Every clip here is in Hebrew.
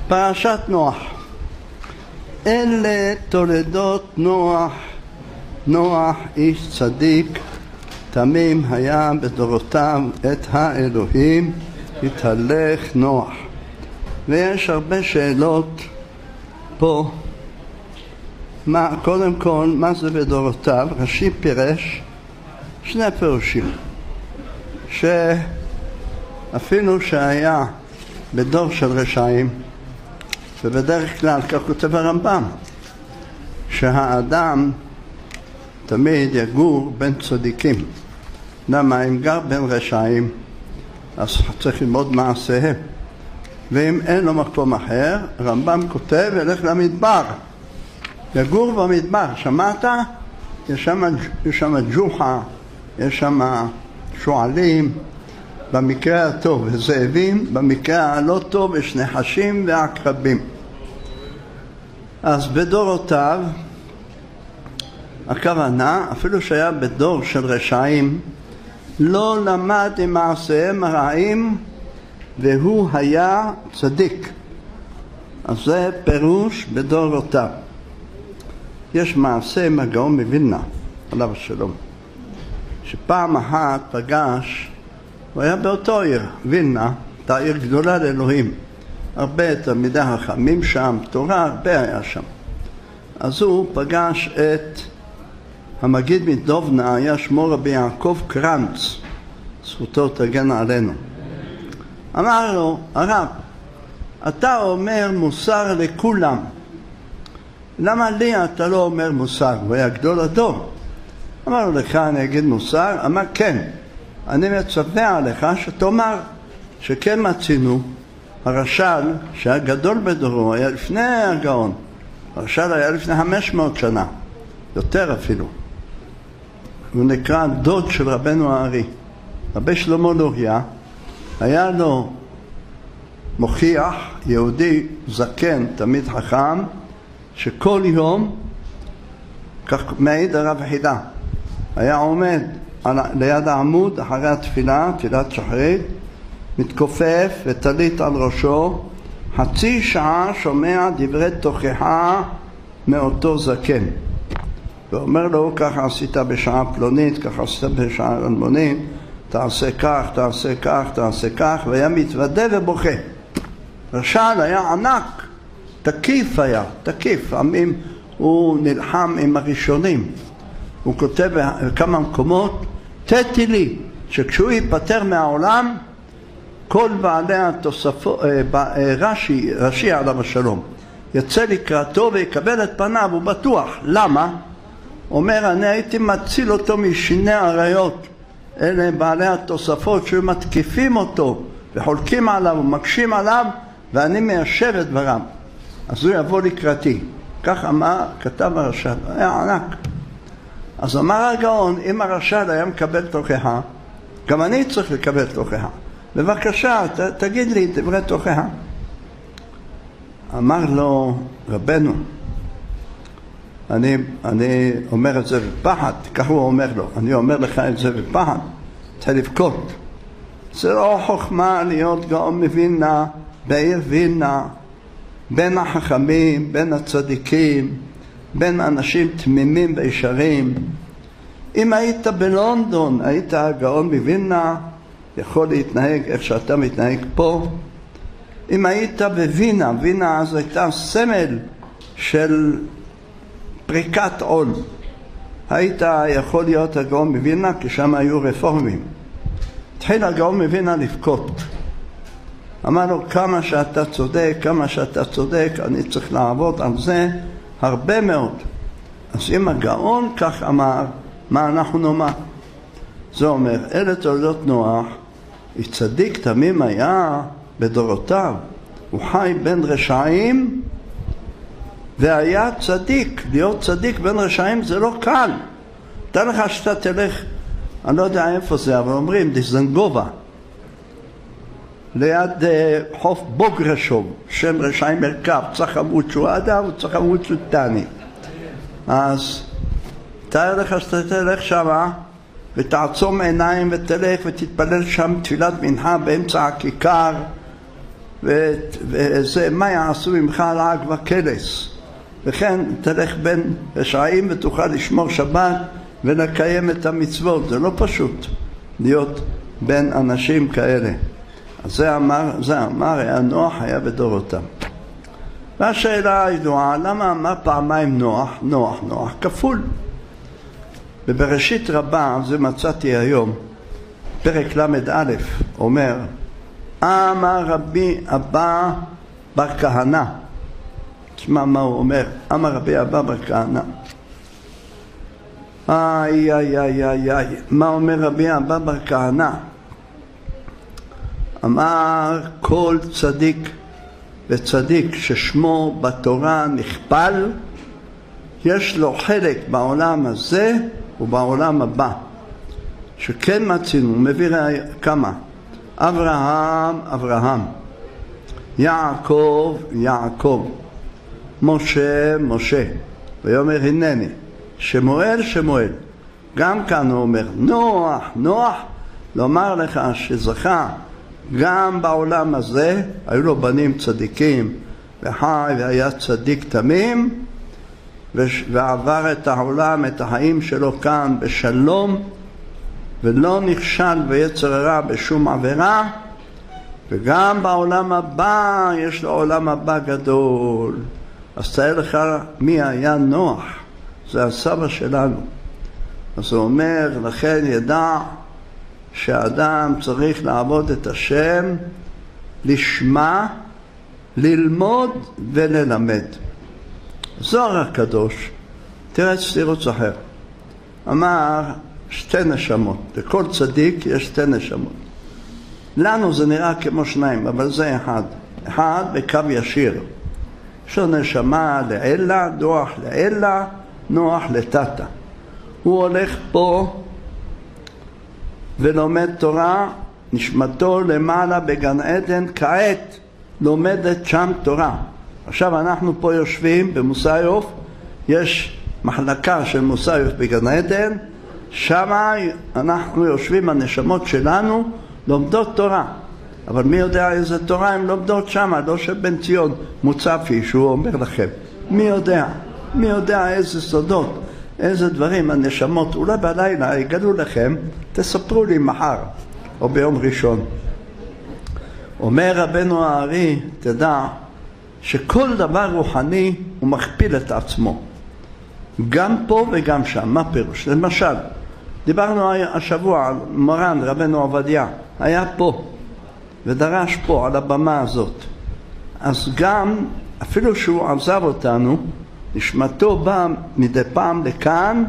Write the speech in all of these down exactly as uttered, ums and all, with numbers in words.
פרשת נוח. אלה תולדות נוח. נוח איש צדיק תמים היה בדורותיו את האלוהים, התהלך נוח. ויש הרבה שאלות פה. מה, קודם כל, מה זה בדורותיו? רש"י פירש שני פירושים, שאפילו שהיה בדור של רשעים, ובדרך כלל כך כותב הרמב"ם, שהאדם תמיד יגור בין צדיקים. למה? אם גר בין רשעים, אז צריך ללמוד מעשיהם, ואם אין לו מקום אחר, הרמב"ם כותב ילך למדבר, יגור במדבר. שמעת? יש שם, יש שם ג'וחה, יש שם שועלים במקרה הטוב, וזאבים במקרה הלא טוב, יש נחשים ועקרבים. אז בדורותיו, הכוונה, אפילו שהיה בדור של רשעים, לא למד עם מעשיהם הרעים, והוא היה צדיק. אז זה פירוש בדורותיו. יש מעשה עם הגאון מווילנה, עליו השלום, שפעם אחת פגש, הוא היה באותו עיר, וילנה, הייתה עיר גדולה לאלוהים, הרבה תלמידי חכמים שם, תורה הרבה היה שם. אז הוא פגש את המגיד מדובנה, היה שמו רבי יעקב קרנץ, זכותו תגן עלינו. אמר לו, הרב, אתה אומר מוסר לכולם, למה לי אתה לא אומר מוסר? הוא היה גדול הדור. אמר לו, לך אני אגיד מוסר? אמר, כן, אני מצווה עליך שתאמר שכן מצינו הרש"ל שהיה גדול בדורו, היה לפני הגאון. הרש"ל היה לפני חמש מאות שנה, יותר אפילו. הוא נקרא דוד של רבנו הארי. רבי שלמה לוריה, היה לו מוכיח יהודי זקן, תמיד חכם, שכל יום, כך מעיד הרב חידה, היה עומד על, ליד העמוד אחרי התפילה, תפילת שחרית, מתכופף וטלית על ראשו, חצי שעה שומע דברי תוכחה מאותו זקן. ואומר לו, ככה עשית בשעה פלונית, ככה עשית בשעה אלמונית, תעשה כך, תעשה כך, תעשה כך, והיה מתוודה ובוכה. רש"ל היה ענק, תקיף היה, תקיף. עמים הוא נלחם עם הראשונים. הוא כותב בכמה מקומות, תתי לי, שכשהוא ייפטר מהעולם, כל בעלי התוספות, רש"י, רש"י עליו השלום, יצא לקראתו ויקבל את פניו, הוא בטוח. למה? אומר, אני הייתי מציל אותו משיני עריות. אלה בעלי התוספות שמתקיפים אותו וחולקים עליו ומקשים עליו, ואני מיישב את דברם. אז הוא יבוא לקראתי. כך אמר, כתב הרש"ל, היה ענק. אז אמר הגאון, אם הרש"ל היה מקבל תוכחה, גם אני צריך לקבל תוכחה. בבקשה, ת, תגיד לי דברי תוכחה. אמר לו, רבנו, אני, אני אומר את זה בפחד, כך הוא אומר לו, אני אומר לך את זה בפחד, צריך לבכות. זה לא חוכמה להיות גאון מווילנה, בעיר וילנה, בין החכמים, בין הצדיקים, בין אנשים תמימים וישרים. אם היית בלונדון, היית גאון מווילנה, יכול להתנהג איך שאתה מתנהג פה. אם היית בווינה, וינה אז הייתה סמל של פריקת עול. היית יכול להיות הגאון מווילנה, כי שם היו רפורמים. התחיל הגאון מווילנה לבכות. אמר לו, כמה שאתה צודק, כמה שאתה צודק, אני צריך לעבוד על זה הרבה מאוד. אז אם הגאון כך אמר, מה אנחנו נאמר? זה אומר, אלה תולדות נוח, איש צדיק תמים היה בדורותיו, הוא חי בין רשעים והיה צדיק. להיות צדיק בין רשעים זה לא קל. תן לך שאתה תלך, אני לא יודע איפה זה, אבל אומרים דיזנגובה, ליד uh, חוף בוגרשוב, שם רשעים מרכב, צריך עמוד שהוא אדם וצריך עמוד שהוא טני. אז תאר לך שאתה תלך שמה ותעצום עיניים ותלך ותתפלל שם תפילת מנחה באמצע הכיכר, וזה מה יעשו ממך לעג וקלס, וכן תלך בין רשעים ותוכל לשמור שבת ולקיים את המצוות. זה לא פשוט להיות בין אנשים כאלה. אז זה אמר, זה אמר, היה נוח היה בדורותם. והשאלה הידועה, למה אמר פעמיים נוח? נוח, נוח, כפול. בבראשית רבה, זה מצאתי היום, פרק למד א', אומר, אמר רבי אבא בר כהנא. תשמע מה הוא אומר, אמר רבי אבא בר כהנא. איי איי איי איי איי, מה אומר רבי אבא בר כהנא? אמר כל צדיק וצדיק ששמו בתורה נכפל, יש לו חלק בעולם הזה ובעולם הבא. שכן מצינו, מביא כמה, אברהם, אברהם, יעקב, יעקב, משה, משה, ויאמר הנני, שמואל, שמואל. גם כאן הוא אומר, נוח, נוח, לומר לך שזכה גם בעולם הזה, היו לו בנים צדיקים, וחי והיה צדיק תמים, ועבר את העולם, את החיים שלו כאן בשלום, ולא נכשל ויצר הרע בשום עבירה, וגם בעולם הבא יש לו עולם הבא גדול. אז תאר לך מי היה נוח, זה הסבא שלנו. אז הוא אומר, לכן ידע שהאדם צריך לעבוד את השם לשמה, ללמוד וללמד. זוהר הקדוש, תראה סתירוץ אחר, אמר שתי נשמות, לכל צדיק יש שתי נשמות. לנו זה נראה כמו שניים, אבל זה אחד, אחד בקו ישיר. יש לו נשמה לאלה, נוח לאלה, נוח לטאטה. הוא הולך פה ולומד תורה, נשמתו למעלה בגן עדן, כעת לומדת שם תורה. עכשיו אנחנו פה יושבים במוסאיוף, יש מחלקה של מוסאיוף בגן עדן, שם אנחנו יושבים, הנשמות שלנו לומדות תורה. אבל מי יודע איזה תורה הם לומדות שם, לא שבן ציון מוצפי שהוא אומר לכם. מי יודע? מי יודע איזה סודות, איזה דברים הנשמות, אולי בלילה יגלו לכם, תספרו לי מחר או ביום ראשון. אומר רבנו הארי, תדע שכל דבר רוחני הוא מכפיל את עצמו, גם פה וגם שם. מה פירוש? למשל, דיברנו השבוע על מרן רבנו עובדיה, היה פה ודרש פה על הבמה הזאת. אז גם אפילו שהוא עזב אותנו, נשמתו בא מדי פעם לכאן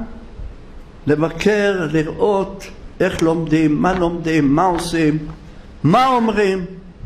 לבקר, לראות איך לומדים, מה לומדים, מה עושים, מה אומרים.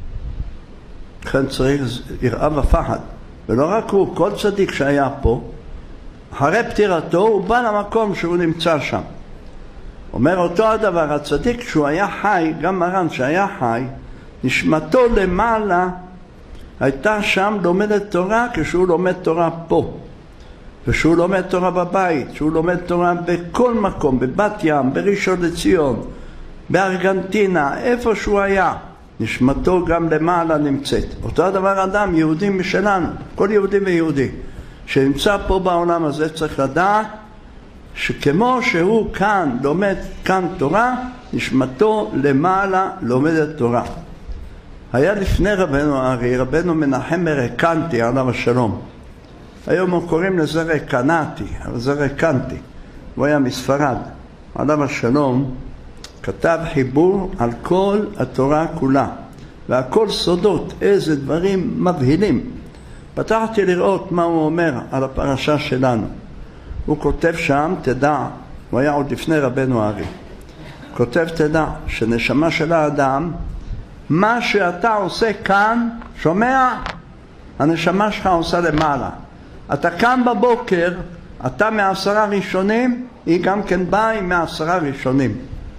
לכן צריך יראה ופחד. ולא רק הוא, כל צדיק שהיה פה, אחרי פטירתו הוא בא למקום שהוא נמצא שם. אומר אותו הדבר, הצדיק שהוא היה חי, גם מרן שהיה חי, נשמתו למעלה הייתה שם לומדת תורה כשהוא לומד תורה פה. ושהוא לומד תורה בבית, שהוא לומד תורה בכל מקום, בבת ים, בראשון לציון, בארגנטינה, איפה שהוא היה, נשמתו גם למעלה נמצאת. אותו הדבר אדם, יהודי משלנו, כל יהודי ויהודי, שנמצא פה בעולם הזה צריך לדעת, שכמו שהוא כאן לומד כאן תורה, נשמתו למעלה לומדת תורה. היה לפני רבנו הארי, רבנו מנחם רקנטי, עליו השלום. היום הוא קוראים לזה רקנטי, אבל זה רקנטי. הוא היה מספרד, עליו השלום, כתב חיבור על כל התורה כולה. והכל סודות, איזה דברים מבהילים. פתחתי לראות מה הוא אומר על הפרשה שלנו. הוא כותב שם, תדע, הוא היה עוד לפני רבנו הארי. כותב, תדע, שנשמה של האדם, מה שאתה עושה כאן, שומע? הנשמה שלך עושה למעלה. אתה קם בבוקר, אתה מעשרה ראשונים, היא גם כן באה עם מעשרה ראשונים.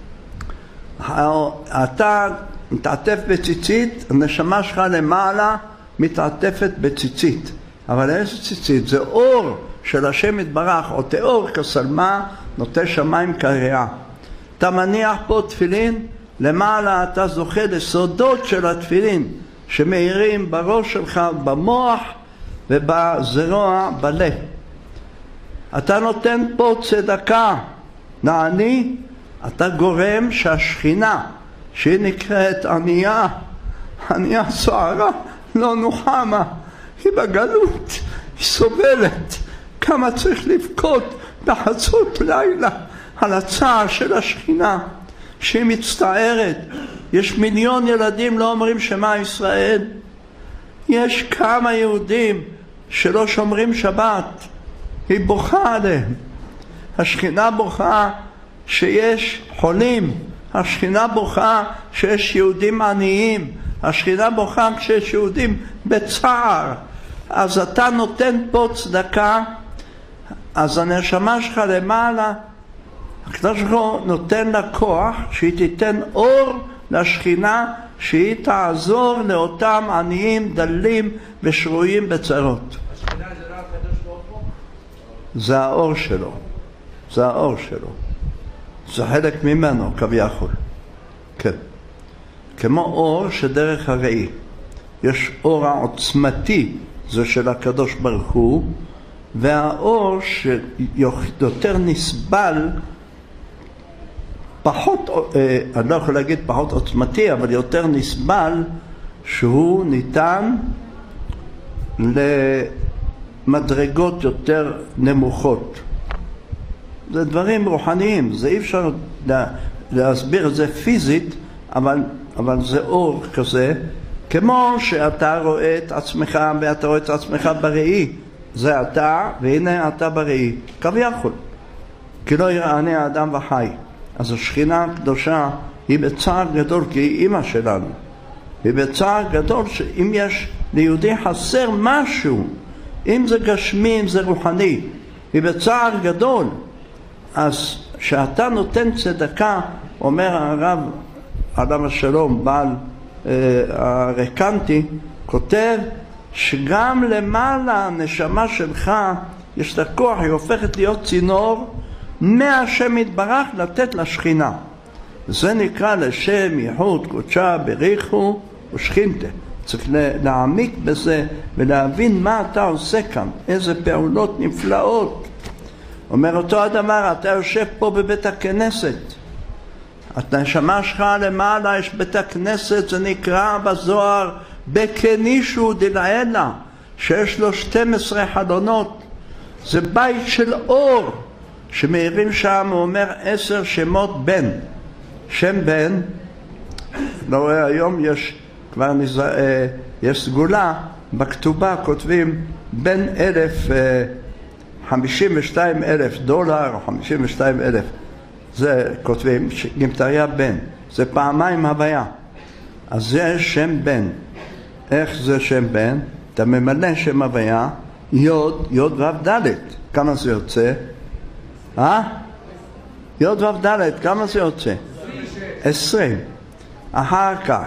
אתה מתעטף בציצית, הנשמה שלך למעלה מתעטפת בציצית. אבל איזה ציצית? זה אור של השם יתברך, או תאור כסלמה, נוטה שמיים כריעה. אתה מניח פה תפילין, למעלה אתה זוכה לסודות של התפילין. שמאירים בראש שלך, במוח ובזרוע בלב. אתה נותן פה צדקה לעני, אתה גורם שהשכינה שהיא נקראת ענייה, ענייה סוערה, לא נוחמה, היא בגלות, היא סובלת. כמה צריך לבכות בחצות לילה על הצער של השכינה שהיא מצטערת. יש מיליון ילדים לא אומרים שמה ישראל, יש כמה יהודים שלא שומרים שבת, היא בוכה עליהם. השכינה בוכה שיש חולים, השכינה בוכה שיש יהודים עניים, השכינה בוכה כשיש יהודים בצער. אז אתה נותן פה צדקה, אז הנשמה שלך למעלה, הקדוש ברוך הוא נותן לה כוח שהיא תיתן אור לשכינה, שהיא תעזור לאותם עניים, דלים ושרויים בצרות. השכינה זה לא הקדוש ברוך הוא? זה האור שלו, זה האור שלו, זה חלק ממנו כביכול. כן, כמו אור שדרך הראי, יש אור העוצמתי, זה של הקדוש ברוך הוא, והאור שיותר נסבל, פחות, אני לא יכול להגיד פחות עוצמתי, אבל יותר נסבל, שהוא ניתן למדרגות יותר נמוכות. זה דברים רוחניים, זה אי אפשר לה, להסביר את זה פיזית, אבל, אבל זה אור כזה, כמו שאתה רואה את עצמך ואתה רואה את עצמך בראי, זה אתה והנה אתה בראי, כביכול, כי לא ירעני האדם וחי. אז השכינה הקדושה היא בצער גדול, כי היא אמא שלנו, היא בצער גדול שאם יש ליהודי חסר משהו, אם זה גשמי, אם זה רוחני, היא בצער גדול. אז שאתה נותן צדקה, אומר הרב עליו השלום, בעל אה, הרקנטי, כותב שגם למעלה הנשמה שלך יש לה כוח, היא הופכת להיות צינור מהשם יתברך לתת לשכינה. זה נקרא לשם ייחוד קודשה בריחו ושכינתה. צריך להעמיק בזה ולהבין מה אתה עושה כאן, איזה פעולות נפלאות. אומר אותו הדבר, אתה יושב פה בבית הכנסת, הנשמה שלך למעלה, יש בית הכנסת, זה נקרא בזוהר בקנישו דלעילה, שיש לו שתים עשרה חלונות, זה בית של אור שמאירים שם. הוא אומר עשר שמות בן, שם בן, לא רואה היום יש כבר נז... יש סגולה בכתובה, כותבים בין אלף חמישים ושתיים אלף דולר או חמישים ושתיים אלף, זה כותבים גמטריה בן, זה פעמיים הוויה. אז זה שם בן. איך זה שם בן? אתה ממלא שם הוויה, יוד, יוד ו' ד', כמה זה יוצא? אה? יוד ו' ד', כמה זה יוצא? עשרים. אחר כך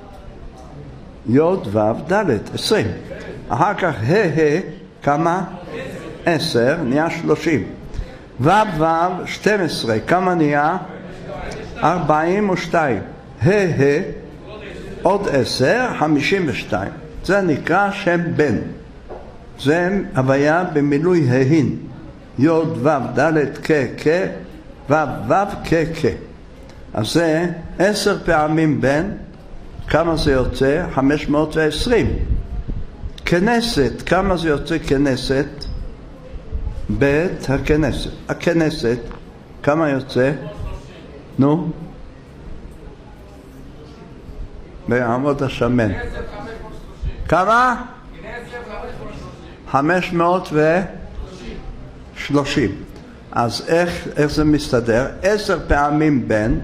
יוד ו' ד', עשרים. אחר כך ה' ה', כמה? עשר, נהיה שלושים. ו' ו' שתים עשרה, כמה נהיה? ארבעים ושתיים. ה' ה' עוד עשר, חמישים ושתיים. זה נקרא שם בן. זה הוויה במילוי ההין. יוד ו' ד' כ' כ' ו' ו' כ' כ'. אז זה עשר פעמים בן. כמה זה יוצא? חמש מאות ועשרים. כנסת, כמה זה יוצא כנסת? בית הכנסת. הכנסת, כמה יוצא? נו? בעמוד השמן. כמה? חמש מאות ושלושים. אז איך, איך זה מסתדר? עשר פעמים בן,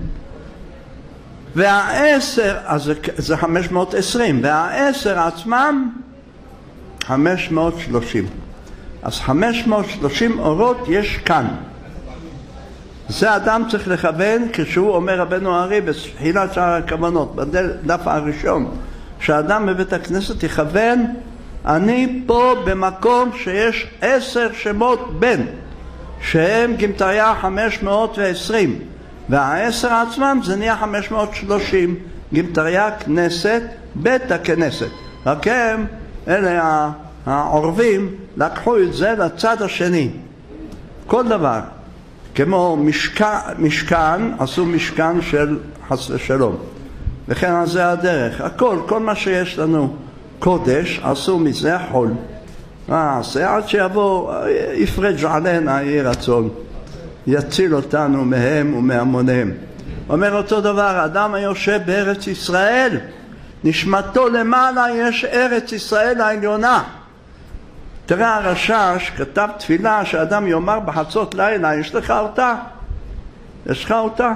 והעשר, אז זה, זה חמש מאות ועשרים, והעשר עצמם חמש מאות ושלושים. אז חמש מאות ושלושים אורות יש כאן. זה אדם צריך לכוון כשהוא אומר רבנו הארי בתחילת שער הכוונות, בדף הראשון, שהאדם בבית הכנסת יכוון, אני פה במקום שיש עשר שמות בן, שהם גמטריה חמש מאות ועשרים, והעשר עצמם זה נהיה חמש מאות ושלושים, גמטריה כנסת בית הכנסת. רק הם, אלה העורבים, לקחו את זה לצד השני. כל דבר. כמו משכן, משכן עשו משכן של חס ושלום. וכן על זה הדרך. הכל, כל מה שיש לנו קודש, עשו מזה חול. זה עד שיבוא, יפרג' עלינו יהי רצון. יציל אותנו מהם ומהמוניהם. אומר אותו דבר, אדם היושב בארץ ישראל, נשמתו למעלה יש ארץ ישראל העליונה. תראה הרש"ש כתב תפילה שאדם יאמר בחצות לילה, יש לך אותה? יש לך אותה?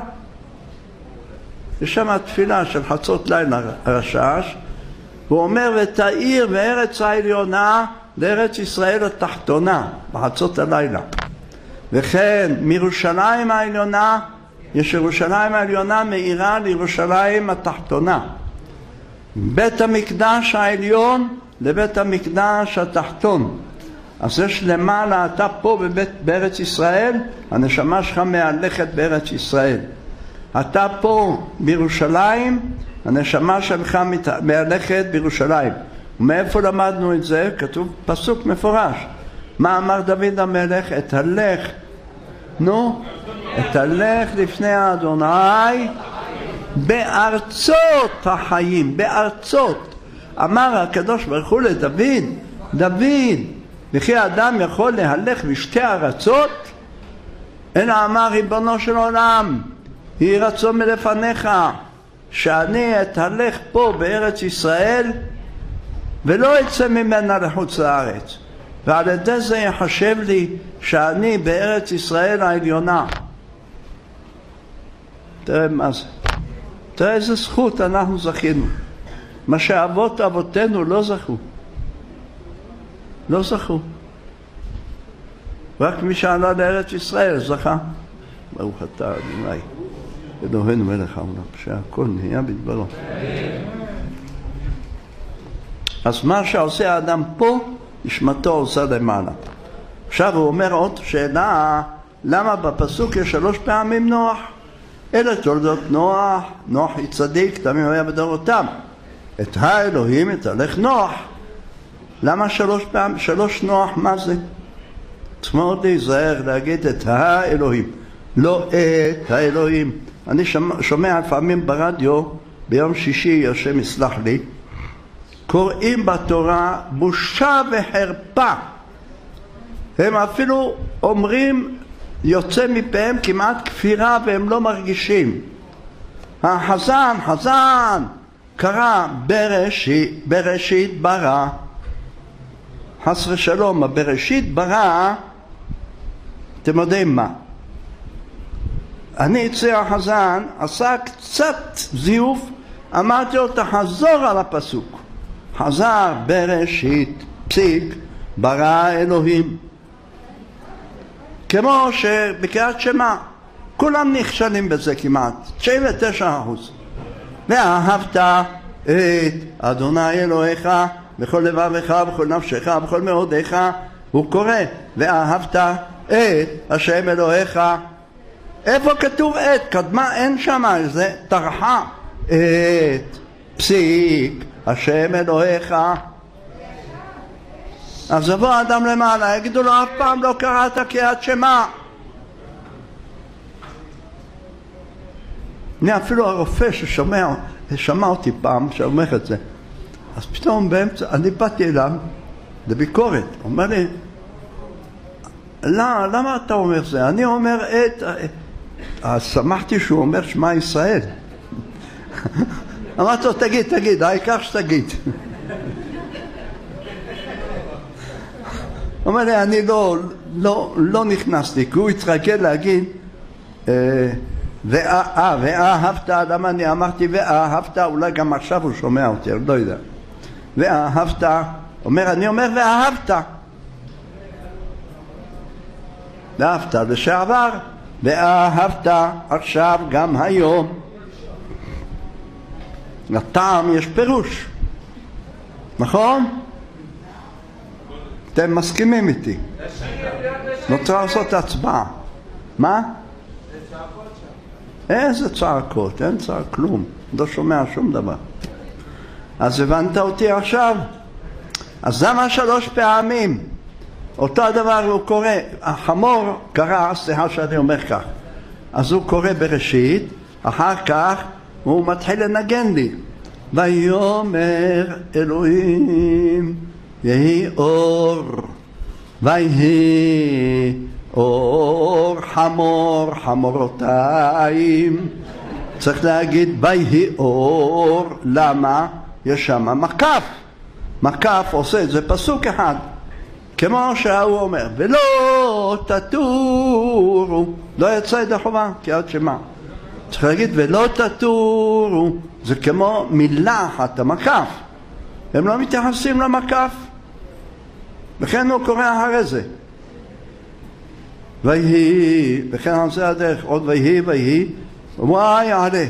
יש שם תפילה של חצות לילה הרש"ש, הוא אומר ותאיר בארץ העליונה לארץ ישראל התחתונה בחצות הלילה. וכן מירושלים העליונה, יש ירושלים העליונה מאירה לירושלים התחתונה. בית המקדש העליון לבית המקדש התחתון. אז יש למעלה, אתה פה בבית, בארץ ישראל, הנשמה שלך מהלכת בארץ ישראל. אתה פה בירושלים, הנשמה שלך מהלכת בירושלים. ומאיפה למדנו את זה? כתוב פסוק מפורש. מה אמר דוד המלך? את הלך, נו, את הלך לפני האדוני בארצות החיים, בארצות. אמר הקדוש ברוך הוא לדוד, דוד, וכי האדם יכול להלך בשתי ארצות? אלא אמר ריבונו של עולם, יהי רצון מלפניך שאני אתהלך פה בארץ ישראל ולא אצא ממנה לחוץ לארץ, ועל ידי זה יחשב לי שאני בארץ ישראל העליונה. תראה מה זה, תראה איזה זכות אנחנו זכינו, מה שאבות אבותינו לא זכו, לא זכו. רק מי שעלה לארץ ישראל זכה. ברוך אתה אדוני אלוהינו מלך העולם שהכל נהיה בדברו. אז מה שעושה האדם פה, נשמתו עושה למעלה. עכשיו הוא אומר עוד שאלה, למה בפסוק יש שלוש פעמים נוח? אלה תולדות נוח, נוח היא צדיק, תמיד היה בדורותם. את האלוהים יתהלך נוח. למה שלוש פעמים, שלוש נוח, מה זה? צריך מאוד להיזהר להגיד את האלוהים, לא את האלוהים. אני שומע, שומע לפעמים ברדיו, ביום שישי, השם יסלח לי, קוראים בתורה בושה וחרפה. הם אפילו אומרים, יוצא מפהם כמעט כפירה והם לא מרגישים. החזן, חזן, קרא בראשית, בראשית ברא. חס ושלום, בראשית ברא, אתם יודעים מה? אני אצא החזן, עשה קצת זיוף, אמרתי לו תחזור על הפסוק. חזר בראשית, פסיק, ברא אלוהים. כמו שבקריאת שמע, כולם נכשלים בזה כמעט, תשעים ותשעה אחוז. ואהבת את אדוני אלוהיך בכל לבבך, בכל נפשך, בכל מאודיך, הוא קורא, ואהבת את השם אלוהיך. איפה כתוב את? קדמה אין שם, זה טרחה. את פסיק השם אלוהיך. אז יבוא האדם למעלה, יגידו לו אף פעם לא קראת קריאת שמע. אני אפילו הרופא ששומע, שמע אותי פעם שאומר את זה, אז פתאום באמצע, אני באתי אליו לביקורת, אומר לי, לא, למה אתה אומר זה? אני אומר את, אז שמחתי שהוא אומר שמע ישראל. אמרתי לו, תגיד, תגיד, העיקר שתגיד. אומר לי, אני לא, לא, לא נכנסתי, כי הוא התרגל להגיד, ואה, ואהבת, למה אני אמרתי ואהבת, אולי גם עכשיו הוא שומע אותי, אני לא יודע. ואהבת, אומר, אני אומר ואהבת. ואהבת לשעבר, ואהבת עכשיו גם היום. לטעם יש פירוש, נכון? אתם מסכימים איתי? לא צריך לעשות הצבעה. מה? איזה צעקות? אין צעק כלום, לא שומע שום דבר. אז הבנת אותי עכשיו? אז למה שלוש פעמים? אותו הדבר הוא קורא, החמור קרא, סליחה שאני אומר כך, אז הוא קורא בראשית, אחר כך הוא מתחיל לנגן לי. ויאמר אלוהים יהי אור, ויהי אור חמור חמורותיים. צריך להגיד ויהי אור, למה? יש שם מקף, מקף עושה את זה פסוק אחד, כמו שהוא אומר ולא תטורו, לא יצא ידי חובה כי עד שמה צריך להגיד ולא תטורו, זה כמו מילה אחת, המקף, הם לא מתייחסים למקף, וכן הוא קורא אחרי זה ויהי, וכן על זה הדרך, עוד ויהי ויהי וואי עלה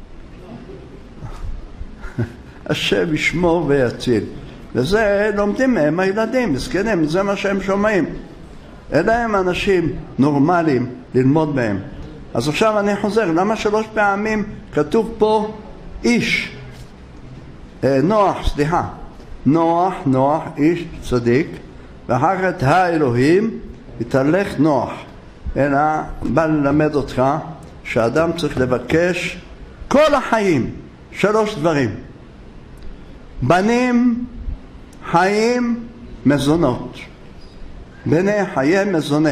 השם ישמור ויציל. וזה לומדים מהם הילדים, מסכנים, זה מה שהם שומעים. אלה הם אנשים נורמליים ללמוד מהם. אז עכשיו אני חוזר, למה שלוש פעמים כתוב פה איש, אה, נוח, סליחה, נוח, נוח, איש צדיק, ואחר כך האלוהים יתהלך נוח. אלא בא ללמד אותך שאדם צריך לבקש כל החיים שלוש דברים: בנים, חיים, מזונות. בני חיי מזונה,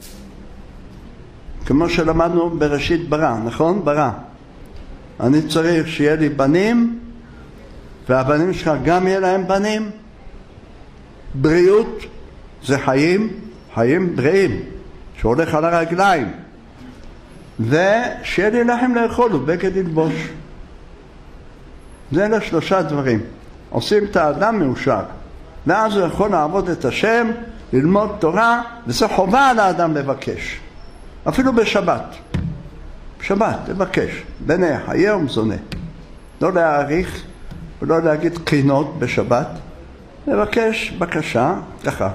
כמו שלמדנו בראשית ברא, נכון? ברא. אני צריך שיהיה לי בנים, והבנים שלך גם יהיה להם בנים. בריאות זה חיים, חיים בריאים, שהולך על הרגליים, ושיהיה לי לחם לאכול ובגד ללבוש. זה אלה שלושה דברים עושים את האדם מאושר, ואז הוא יכול לעבוד את השם, ללמוד תורה, וזה חובה על האדם לבקש, אפילו בשבת. בשבת לבקש בני חיי ומזונה, לא להאריך ולא להגיד קינות בשבת, לבקש בקשה ככה.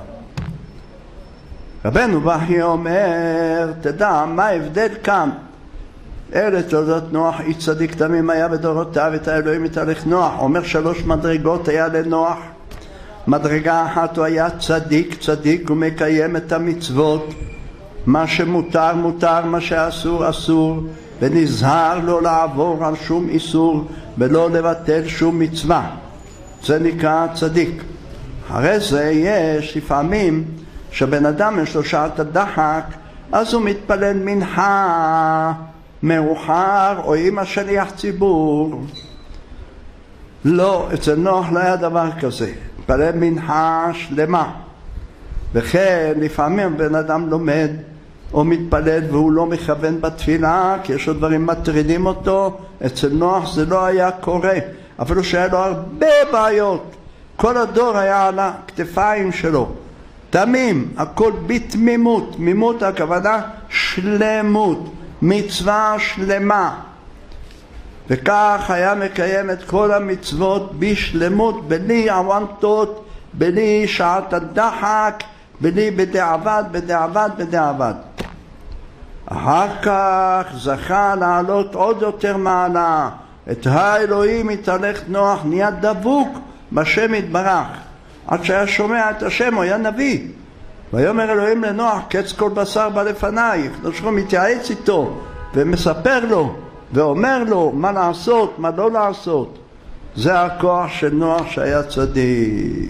רבנו בכי אומר, תדע מה ההבדל כאן. אלה תולדות נוח, איש צדיק תמים היה בדורותיו, את האלוהים יתהלך נוח. אומר שלוש מדרגות היה לנוח. מדרגה אחת הוא היה צדיק, צדיק הוא מקיים את המצוות, מה שמותר מותר, מה שאסור אסור, ונזהר לא לעבור על שום איסור ולא לבטל שום מצווה. זה נקרא צדיק. אחרי זה יש לפעמים שבן אדם יש לו שעת הדחק, אז הוא מתפלל מנחה מאוחר או עם השליח ציבור. לא, אצל נוח לא היה דבר כזה, מתפלל מנחה שלמה. וכן לפעמים בן אדם לומד או מתפלל והוא לא מכוון בתפילה כי יש לו דברים מטרידים אותו. אצל נוח זה לא היה קורה, אפילו שהיה לו הרבה בעיות. כל הדור היה על הכתפיים שלו, תמים, הכל בתמימות. תמימות הכוונה שלמות, מצווה שלמה, וכך היה מקיים את כל המצוות בשלמות, בלי עוונטות, בלי שעת הדחק, בלי בדיעבד, בדיעבד, בדיעבד. אחר כך זכה לעלות עוד יותר מעלה, את האלוהים יתהלך נוח, נהיה דבוק בשם יתברך, עד שהיה שומע את השם, הוא היה נביא. ויאמר אלוהים לנוח, קץ כל בשר בא לפנייך. נושכו מתייעץ איתו ומספר לו ואומר לו מה לעשות, מה לא לעשות. זה הכוח של נוח שהיה צדיק.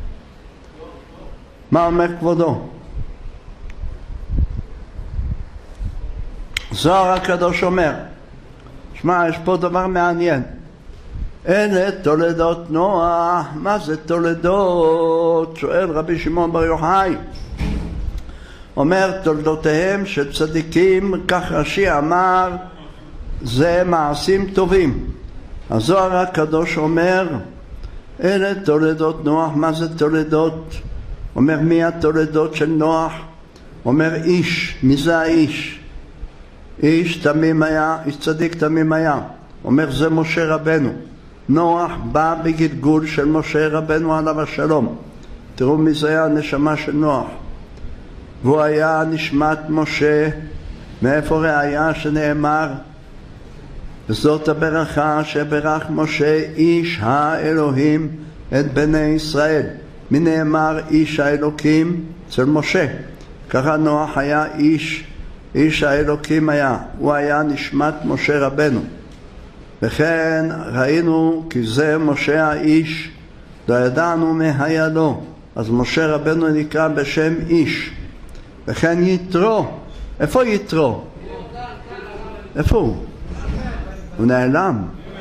מה אומר כבודו? זוהר הקדוש אומר, שמע, יש פה דבר מעניין. אלה תולדות נוח. מה זה תולדות? שואל רבי שמעון בר יוחאי. אומר תולדותיהם של צדיקים, כך רש"י אמר, זה מעשים טובים. הזוהר הקדוש אומר, אלה תולדות נוח. מה זה תולדות? אומר, מי התולדות של נוח? אומר איש. מי זה האיש? איש תמים היה, איש צדיק תמים היה. אומר, זה משה רבנו. נוח בא בגלגול של משה רבנו עליו השלום. תראו מי זה היה הנשמה של נוח. והוא היה נשמת משה. מאיפה ראיה שנאמר וזאת הברכה שברך משה איש האלוהים את בני ישראל. מנאמר איש האלוקים אצל משה. ככה נוח היה איש, איש האלוקים היה. הוא היה נשמת משה רבנו. וכן ראינו כי זה משה האיש, לא ידענו מה לו. אז משה רבנו נקרא בשם איש. וכן יתרו. איפה יתרו? איפה הוא? הוא נעלם.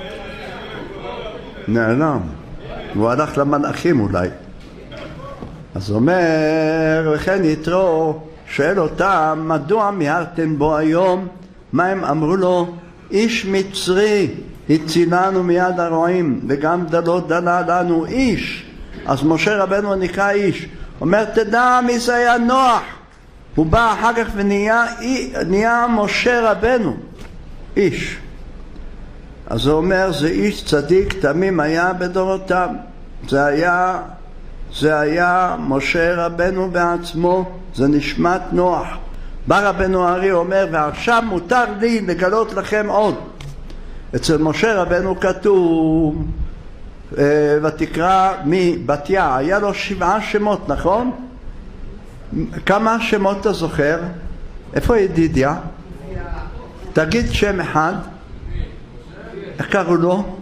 נעלם. הוא הלך למלאכים אולי. אז אומר, וכן יתרו, שואל אותם, מדוע מיהרתם בו היום? מה הם אמרו לו? איש מצרי הצילנו מיד הרועים, וגם דלות דלה לנו איש. אז משה רבנו נקרא איש. אומר, תדע מי זה היה נוח. הוא בא אחר כך ונהיה נהיה משה רבנו, איש. אז הוא אומר, זה איש צדיק תמים היה בדורותיו. זה היה, זה היה משה רבנו בעצמו, זה נשמת נוח. בא רבנו ארי אומר, ועכשיו מותר לי לגלות לכם עוד. אצל משה רבנו כתוב, ותקרא מבתיה, היה לו שבעה שמות, נכון? כמה שמות אתה זוכר? איפה ידידיה? תגיד שם אחד. איך קראו לו?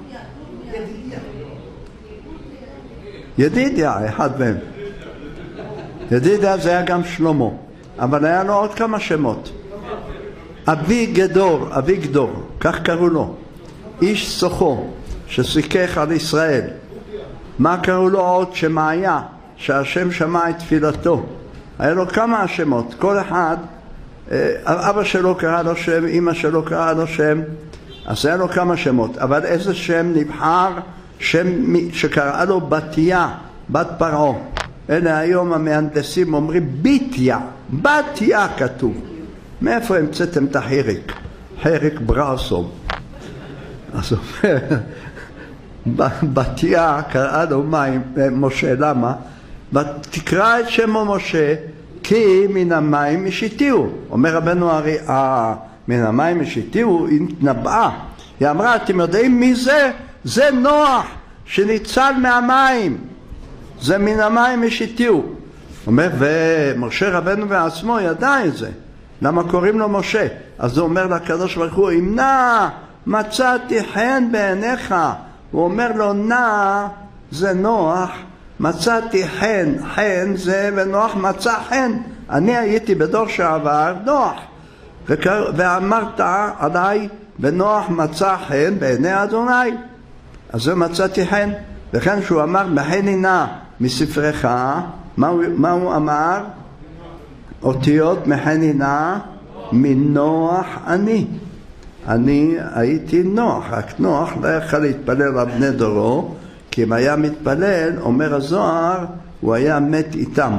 ידידיה, אחד מהם. ידידיה זה היה גם שלמה, אבל היה לו עוד כמה שמות. אבי גדור, אבי גדור, כך קראו לו. איש סוחו, שסיכך על ישראל. מה קראו לו עוד? שמעיה, שהשם שמע את תפילתו. היה לו כמה שמות, כל אחד, אבא שלו קרא לו שם, אמא שלו קרא לו שם, אז היה לו כמה שמות. אבל איזה שם נבחר? שם שקרא לו בתיה, בת פרעה. אלה היום המהנדסים אומרים ביתיה, בתיה כתוב. מאיפה המצאתם את החיריק? חיריק ברסום. אז אומר, בתיה קרא לו מים, משה, למה? ותקרא את שמו משה, כי מן המים השיתיהו. אומר רבנו הרי, אה, מן המים השיתיהו, היא התנבאה. היא אמרה, אתם יודעים מי זה? זה נוח, שניצל מהמים. זה מן המים השיתיהו. אומר, ומשה רבנו בעצמו ידע את זה. למה קוראים לו משה? אז הוא אומר לקדוש ברוך הוא, אם נא מצאתי חן בעיניך. הוא אומר לו, נא זה נוח, מצאתי חן, חן זה ונוח מצא חן. אני הייתי בדור שעבר נוח, ואמרת עליי ונוח מצא חן בעיני אדוני. אז זה מצאתי חן. וכן שהוא אמר מחני נא מספרך, מה הוא, מה הוא אמר? אותיות מחני נא מנוח אני. אני הייתי נוח, רק נוח לא יכול להתפלל על בני דורו, כי אם היה מתפלל, אומר הזוהר, הוא היה מת איתם.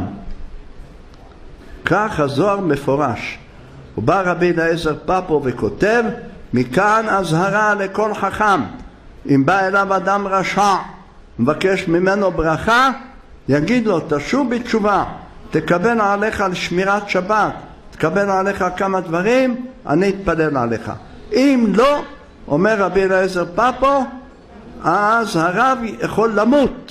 כך הזוהר מפורש. ובא רבי אליעזר פפו וכותב, מכאן הזהרה לכל חכם. אם בא אליו אדם רשע, מבקש ממנו ברכה, יגיד לו, תשוב בתשובה, תקבל עליך על שמירת שבת, תקבל עליך כמה דברים, אני אתפלל עליך. אם לא, אומר רבי אליעזר פפו, אז הרב יכול למות.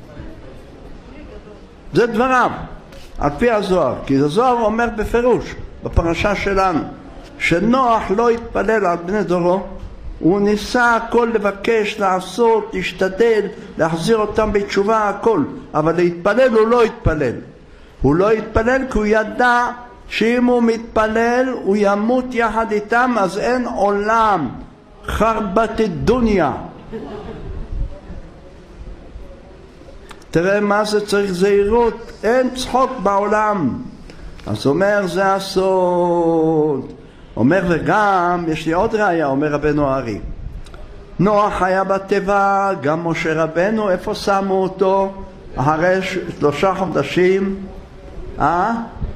זה דבריו, על פי הזוהר. כי הזוהר אומר בפירוש, בפרשה שלנו, שנוח לא התפלל על בני דורו, הוא ניסה הכל לבקש, לעשות, להשתדל, להחזיר אותם בתשובה, הכל. אבל להתפלל הוא לא התפלל. הוא לא התפלל כי הוא ידע שאם הוא מתפלל הוא ימות יחד איתם, אז אין עולם. חרבת דוניה. תראה מה זה צריך זהירות, אין צחוק בעולם. אז אומר זה הסוד. אומר וגם, יש לי עוד ראיה, אומר רבנו ארי. נוח היה בטבע, גם משה רבנו, איפה שמו אותו? אחרי שלושה חודשים. אה?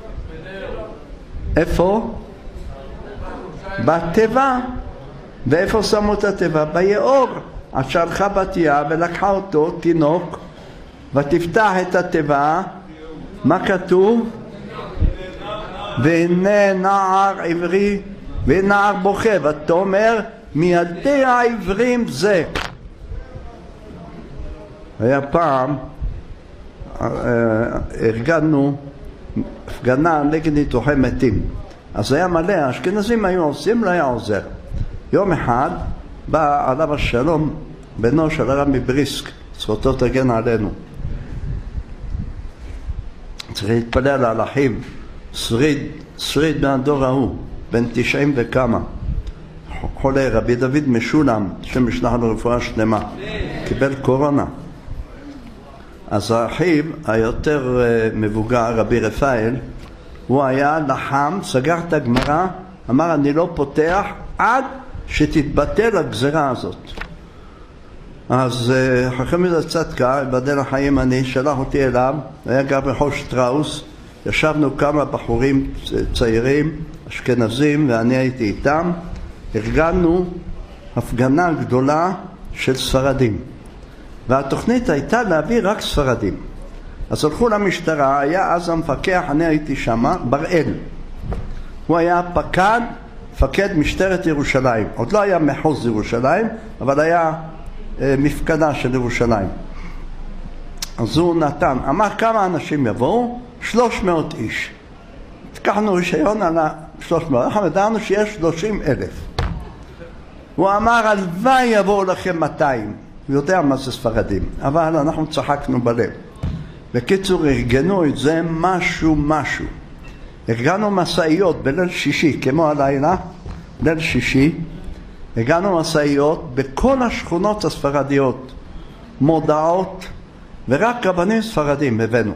איפה? בטבע. ואיפה שמו את הטבע? ביאור. אז שלחה בתיה ולקחה אותו, תינוק, ותפתח את הטבע. מה כתוב? והנה נער עברי, ונער בוכה, ותאמר מילדי העברים זה. היה פעם, ארגנו הפגנה נגד ניתוחי מתים. אז היה מלא, האשכנזים היו עושים, לא היה עוזר. יום אחד בא עליו השלום בנו של הרב מבריסק, זכותו תגן עלינו. צריך להתפלל על אחיו, שריד, שריד מהדור ההוא, בן תשעים וכמה. חולה, רבי דוד משולם, שמשלח לו רפואה שלמה, קיבל קורונה. אז האחיו היותר מבוגר, רבי רפאל, הוא היה לחם, סגר את הגמרא, אמר אני לא פותח עד שתתבטל הגזרה הזאת. אז חכם יהודה צדקה, בדל החיים אני, שלח אותי אליו, היה גר ברחוב שטראוס, ישבנו כמה בחורים צעירים, אשכנזים, ואני הייתי איתם, ארגנו הפגנה גדולה של ספרדים. והתוכנית הייתה להביא רק ספרדים. אז הלכו למשטרה, היה אז המפקח, אני הייתי שמה, בראל. הוא היה פקד, פקד משטרת ירושלים. עוד לא היה מחוז ירושלים, אבל היה אה, מפקדה של ירושלים. אז הוא נתן, אמר כמה אנשים יבואו? שלוש מאות איש. תקחנו רישיון על ה-שלוש מאות, אנחנו ידענו שיש שלושים אלף. הוא אמר, הלוואי יבואו לכם מאתיים. הוא יודע מה זה ספרדים, אבל אנחנו צחקנו בלב. בקיצור, ארגנו את זה משהו משהו. ארגנו מסעיות בליל שישי, כמו הלילה, ליל שישי, ארגנו מסעיות בכל השכונות הספרדיות, מודעות, ורק רבנים ספרדים הבאנו.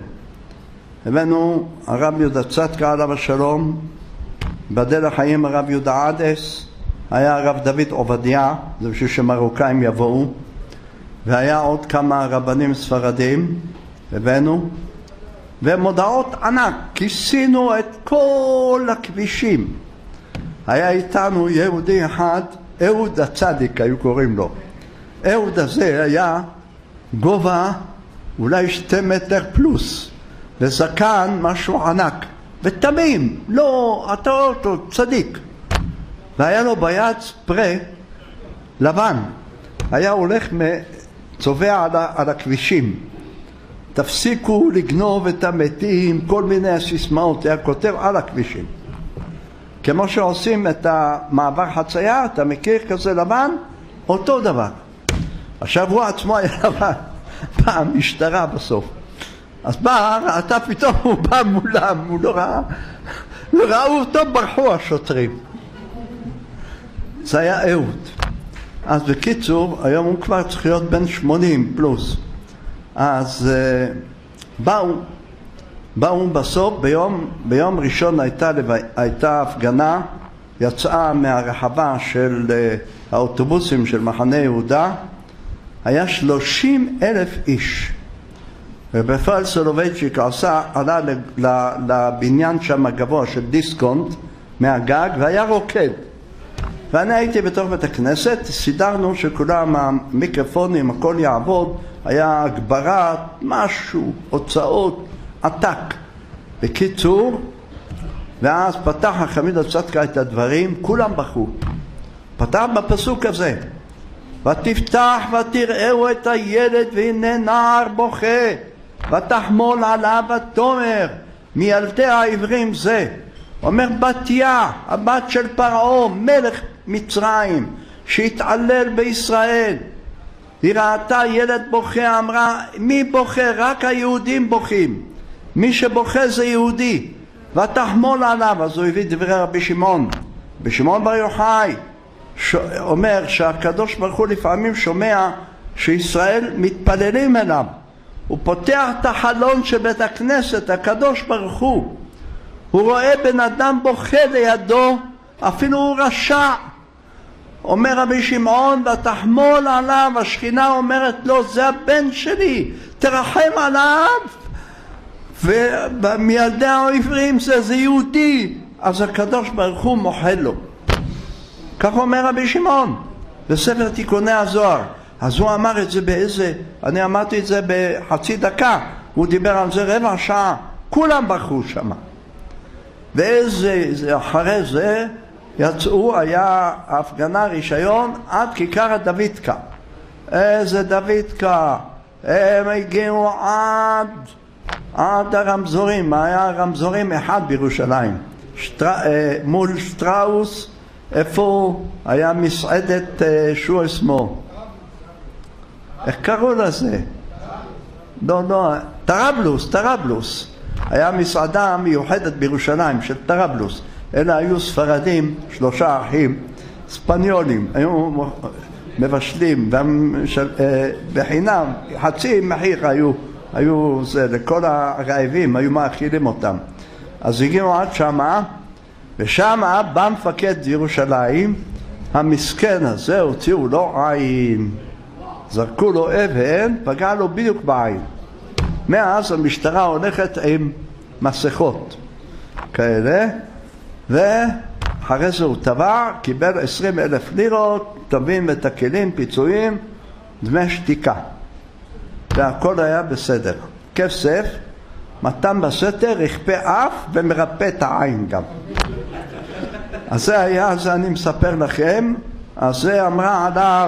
הבאנו הרב יהודה צדקה עליו השלום, בדל החיים הרב יהודה עדס, היה הרב דוד עובדיה, זה בשביל שמרוקאים יבואו, והיה עוד כמה רבנים ספרדים, הבאנו, ומודעות ענק, כיסינו את כל הכבישים. היה איתנו יהודי אחד, אהוד הצדיק היו קוראים לו. אהוד הזה היה גובה אולי שתי מטר פלוס, וזקן משהו ענק, ותמים, לא, אתה אותו, צדיק. והיה לו ביד ספרי לבן, היה הולך צובע על, על הכבישים, תפסיקו לגנוב את המתים, כל מיני סיסמאות, היה כותב על הכבישים. כמו שעושים את המעבר חצייה, אתה מכיר כזה לבן? אותו דבר. עכשיו הוא עצמו היה לבן, באה המשטרה בסוף. אז בא, אתה פתאום הוא בא מולם, הוא לא ראה, ראו אותו, ברחו השוטרים. זה היה אהוד. אז בקיצור, היום הוא כבר צריך להיות בין שמונים פלוס. אז uh, באו, באו בסוף, ביום, ביום ראשון הייתה, הייתה הפגנה, יצאה מהרחבה של uh, האוטובוסים של מחנה יהודה, היה שלושים אלף איש. ובפעל סולובייצ'יק עשה, עלה לבניין שם הגבוה של דיסקונט מהגג והיה רוקד. ואני הייתי בתוך בית הכנסת, סידרנו שכולם המיקרופונים, הכל יעבוד, היה הגברת, משהו, הוצאות, עתק. בקיצור, ואז פתח חכם יהודה צדקה את הדברים, כולם בכו. פתח בפסוק הזה, ותפתח ותראו את הילד והנה נער בוכה, ותחמול עליו ותאמר, מילדי העברים זה. אומר בתיה, הבת של פרעה, מלך מצרים, שהתעלל בישראל, היא ראתה ילד בוכה, אמרה, מי בוכה? רק היהודים בוכים, מי שבוכה זה יהודי, ותחמול עליו. אז הוא הביא דברי רבי שמעון, בשמעון בר יוחאי, ש... אומר שהקדוש ברוך הוא לפעמים שומע שישראל מתפללים אליו, הוא פותח את החלון של בית הכנסת, הקדוש ברוך הוא, הוא רואה בן אדם בוכה לידו, אפילו הוא רשע. אומר רבי שמעון, ותחמול עליו, השכינה אומרת לו, זה הבן שלי, תרחם עליו. ומילדי העברים זה, זה יהודי, אז הקדוש ברוך הוא מוחל לו. כך אומר רבי שמעון, בספר תיקוני הזוהר. אז הוא אמר את זה באיזה, אני אמרתי את זה בחצי דקה, הוא דיבר על זה רבע שעה, כולם בכו שם. ואיזה, אחרי זה, יצאו, היה הפגנה רישיון עד כיכר הדוידקה. איזה דוידקה? הם הגיעו עד, עד הרמזורים, היה רמזורים אחד בירושלים. שטר, מול שטראוס, איפה היה מסעדת שואסמו? איך קראו לזה? לא, לא, טרבלוס, טרבלוס. היה מסעדה מיוחדת בירושלים של טרבלוס. אלה היו ספרדים, שלושה אחים, ספניולים, היו מבשלים, בחינם, חצי מחיר היו, היו זה, לכל הרעבים, היו מאכילים אותם. אז הגיעו עד שמה, ושמה בא מפקד ירושלים, המסכן הזה, הוציאו לו עין. זרקו לו אבן, פגע לו בדיוק בעין. מאז המשטרה הולכת עם מסכות כאלה, ואחרי זה הוא טבע, קיבל עשרים אלף לירות, טובים את הכלים, פיצויים, דמי שתיקה. והכל היה בסדר. כסף, מתן בסתר, יכפה אף ומרפא את העין גם. אז זה היה, זה אני מספר לכם, אז זה אמרה עליו.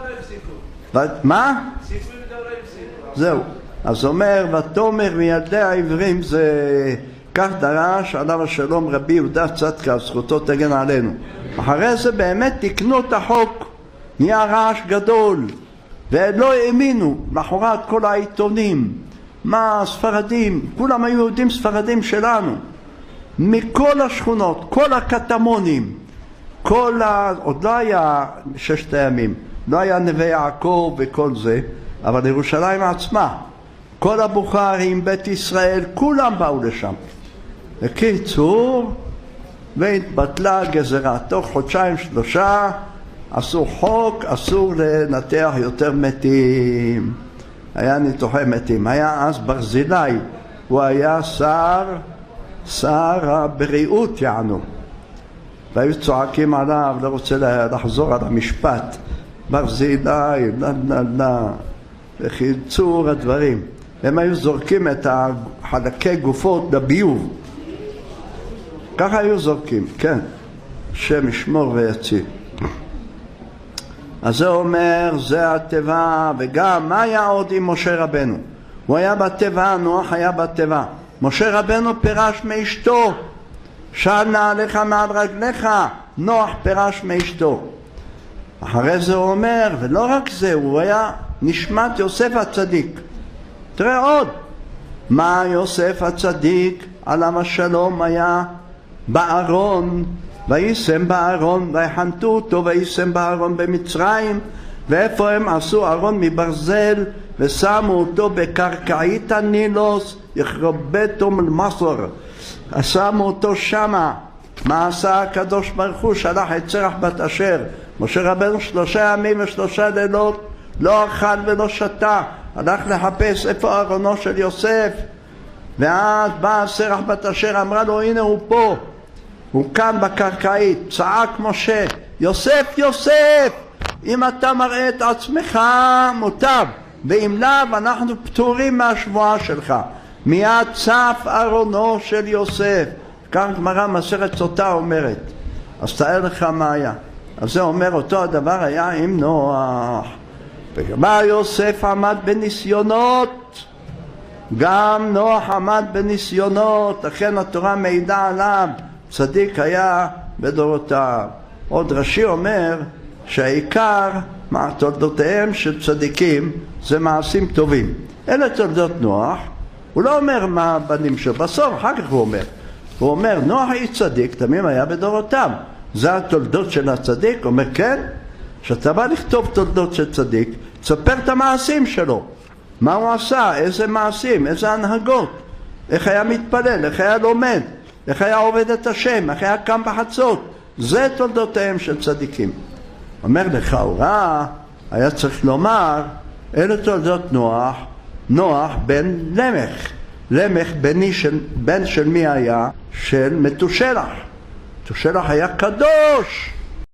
מה? זהו. אז אומר, ותאמר מילדי העברים, זה כך דרש עליו השלום רבי יהודה צדקה, זכותו תגן עלינו. אחרי זה באמת תקנו את החוק, נהיה רעש גדול, ולא האמינו, מאחורי כל העיתונים, מה הספרדים, כולם היו יהודים ספרדים שלנו, מכל השכונות, כל הקטמונים, כל ה... עוד לא היה ששת הימים, לא היה נווה יעקב וכל זה, אבל ירושלים עצמה, כל הבוכרים, בית ישראל, כולם באו לשם. בקיצור, והתבטלה גזרה. תוך חודשיים שלושה עשו חוק, אסור לנתח יותר מתים. היה ניתוחי מתים. היה אז ברזילי, הוא היה שר, שר הבריאות יענו. והיו צועקים עליו, לא רוצה לחזור על המשפט. ברזילי, לא, לא, לא. בקיצור הדברים. הם היו זורקים את החלקי גופות לביוב. ככה היו זורקים, כן. השם ישמור ויציל. אז זה אומר, זה הטבע, וגם מה היה עוד עם משה רבנו? הוא היה בטבע, נוח היה בטבע. משה רבנו פירש מאשתו, של נעליך מעל רגליך, נוח פירש מאשתו. אחרי זה הוא אומר, ולא רק זה, הוא היה נשמת יוסף הצדיק. תראה עוד, מה יוסף הצדיק עליו השלום היה בארון, וישם בארון, ויחנתו אותו וישם בארון במצרים. ואיפה הם עשו ארון מברזל ושמו אותו בקרקעית הנילוס, יחרבטו מלמסור, שמו אותו שמה. מה עשה הקדוש ברוך הוא? שלח את שרח בת אשר. משה רבנו שלושה ימים ושלושה לילות לא אכל ולא שתה, הלך לחפש איפה ארונו של יוסף. ואז באה שרח בת אשר, אמרה לו, הנה הוא פה, הוא כאן בקרקעית. צעק משה, יוסף יוסף, אם אתה מראה את עצמך מוטב, ואם לאו אנחנו פטורים מהשבועה שלך. מיד צף ארונו של יוסף. כאן גמרא מסכת סוטה אומרת. אז תאר לך מה היה. אז זה אומר, אותו הדבר היה עם נוח. ומה יוסף עמד בניסיונות, גם נוח עמד בניסיונות, לכן התורה מעידה עליו, צדיק היה בדורותיו. עוד רש"י אומר שהעיקר תולדותיהם של צדיקים זה מעשים טובים. אלה תולדות נוח. הוא לא אומר מה הבנים שלו, בסוף אחר כך הוא אומר, הוא אומר נוח היא צדיק, תמים היה בדורותיו. זה התולדות של הצדיק? הוא אומר כן, שאתה בא לכתוב תולדות של צדיק, תספר את המעשים שלו, מה הוא עשה, איזה מעשים, איזה הנהגות, איך היה מתפלל, איך היה לומד, איך היה עובד את השם, איך היה קם בחצות. זה תולדותיהם של צדיקים. אומר לכאורה, היה צריך לומר, אלה תולדות נוח, נוח בן למך. למך בני של, בן של מי היה? של מתושלח. מתושלח היה קדוש.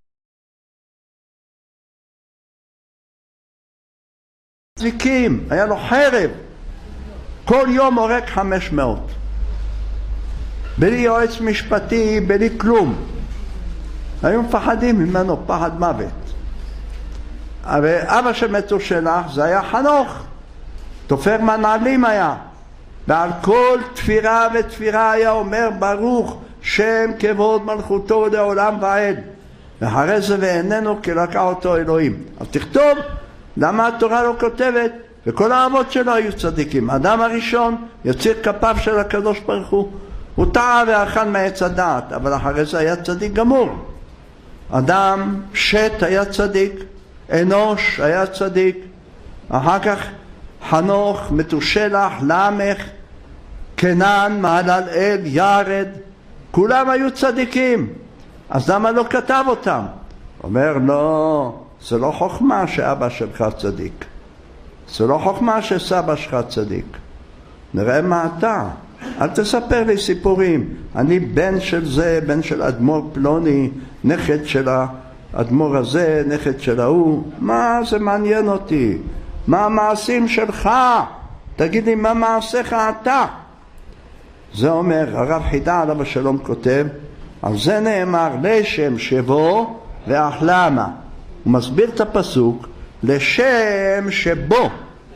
צדיקים, היה לו חרב. כל יום הורג חמש מאות. בלי יועץ משפטי, בלי כלום. היו מפחדים ממנו פחד מוות. אבל אבא של מתושלח זה היה חנוך, תופר מנעלים היה, ועל כל תפירה ותפירה היה אומר ברוך שם כבוד מלכותו לעולם ועד, ואחרי זה ואיננו כי לקח אותו אלוהים. אז תכתוב למה התורה לא כותבת, וכל האבות שלו היו צדיקים. אדם הראשון יציר כפיו של הקדוש ברוך הוא, הוא טעה ואכל מעץ הדעת, אבל אחרי זה היה צדיק גמור. אדם שת היה צדיק, אנוש היה צדיק, אחר כך חנוך, מתושלח, למך, קנן, מהללאל, ירד, כולם היו צדיקים. אז למה לא כתב אותם? אומר לא, זה לא חוכמה שאבא שלך צדיק, זה לא חוכמה שסבא שלך צדיק. נראה מה אתה, אל תספר לי סיפורים. אני בן של זה, בן של אדמו"ר פלוני, נכד של האדמו"ר הזה, נכד של ההוא. מה זה מעניין אותי? מה המעשים שלך? תגיד לי מה מעשיך אתה. זה אומר הרב חידה עליו השלום כותב, על זה נאמר לשם שבו ואחלמה. הוא מסביר את הפסוק לשם שבו,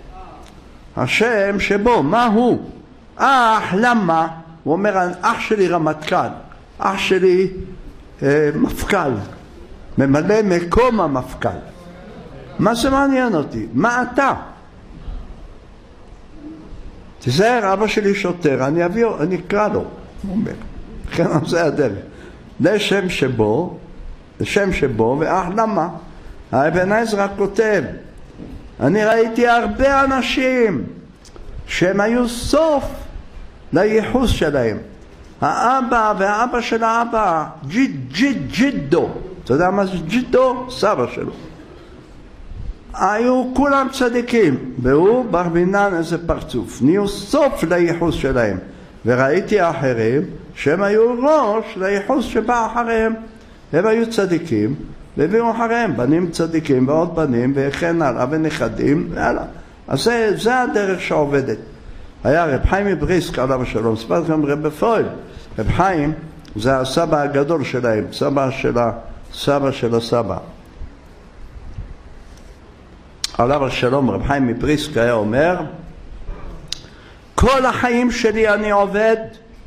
השם שבו, מה הוא? אח, למה? הוא אומר, אח שלי רמטכ"ל, אח שלי אה, מפכ"ל, ממלא מקום המפכ"ל. מה זה מעניין אותי? מה אתה? תזהר, אבא שלי שוטר, אני אביא, אני אקרא לו, הוא אומר. כן, זה הדרך. לשם שבו, לשם שבו, ואח למה? האבן עזרא כותב, אני ראיתי הרבה אנשים שהם היו סוף לייחוס שלהם. האבא והאבא של האבא, ג'יד ג'יד ג'ידו, אתה יודע מה זה ג'ידו? סבא שלו. היו כולם צדיקים, והוא בר מינן איזה פרצוף, נהיו סוף לייחוס שלהם. וראיתי אחרים שהם היו ראש לייחוס שבא אחריהם, הם היו צדיקים והביאו אחריהם בנים צדיקים ועוד בנים וכן הלאה ונכדים והלאה. אז זה, זה הדרך שעובדת. היה רב חיים מבריסק עליו השלום, ספר לכם רב פועל. רב חיים זה הסבא הגדול שלהם, סבא של הסבא של הסבא עליו השלום. רב חיים מבריסק היה אומר, כל החיים שלי אני עובד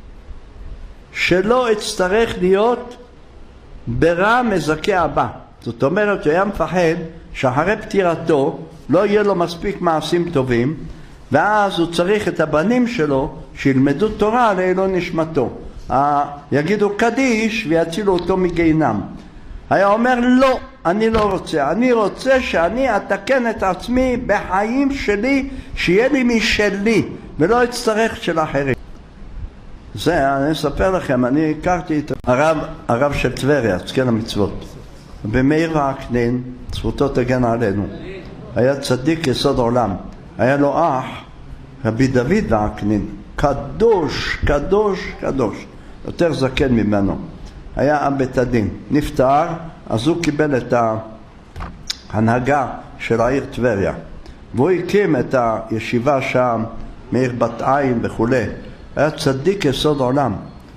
שלא אצטרך להיות ברע מזכה הבא. זאת אומרת, הוא היה מפחד שאחרי פטירתו לא יהיה לו מספיק מעשים טובים, ואז הוא צריך את הבנים שלו שילמדו תורה לעילוי נשמתו, יגידו קדיש ויצילו אותו מגיהנום. היה אומר לא, אני לא רוצה, אני רוצה שאני אתקן את עצמי בחיים שלי, שיהיה לי משלי ולא אצטרך של אחרים. זה, אני אספר לכם, אני הכרתי את הרב, הרב של טבריה, זקן המצוות, במאיר ועקנין, זכותו תגן עלינו, היה צדיק יסוד עולם. היה לו אח, רבי דוד ועקנין, קדוש, קדוש, קדוש, יותר זקן ממנו. היה אב בית הדין, נפטר, אז הוא קיבל את ההנהגה של העיר טבריה, והוא הקים את הישיבה שם, מאיר בת עין וכו'. היה צדיק יסוד עולם.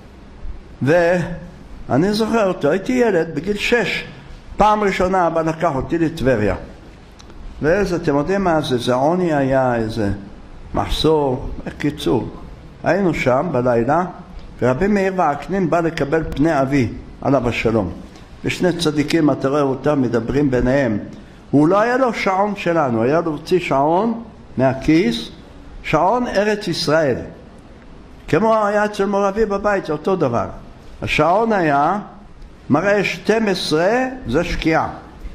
ואני זוכר אותו, הייתי ילד בגיל שש, פעם ראשונה אבא לקח אותי לטבריה. ואיזה, אתם יודעים מה זה, זה עוני היה, איזה מחסור, קיצור. היינו שם בלילה, ורבי מאיר ועקנין בא לקבל פני אבי, עליו השלום. ושני צדיקים, אתה רואה אותם, מדברים ביניהם. הוא לא היה לו שעון שלנו, היה לו הוציא שעון מהכיס, שעון ארץ ישראל. כמו היה אצל מור אבי בבית, זה אותו דבר. השעון היה, מראה שתים עשרה, זה שקיעה.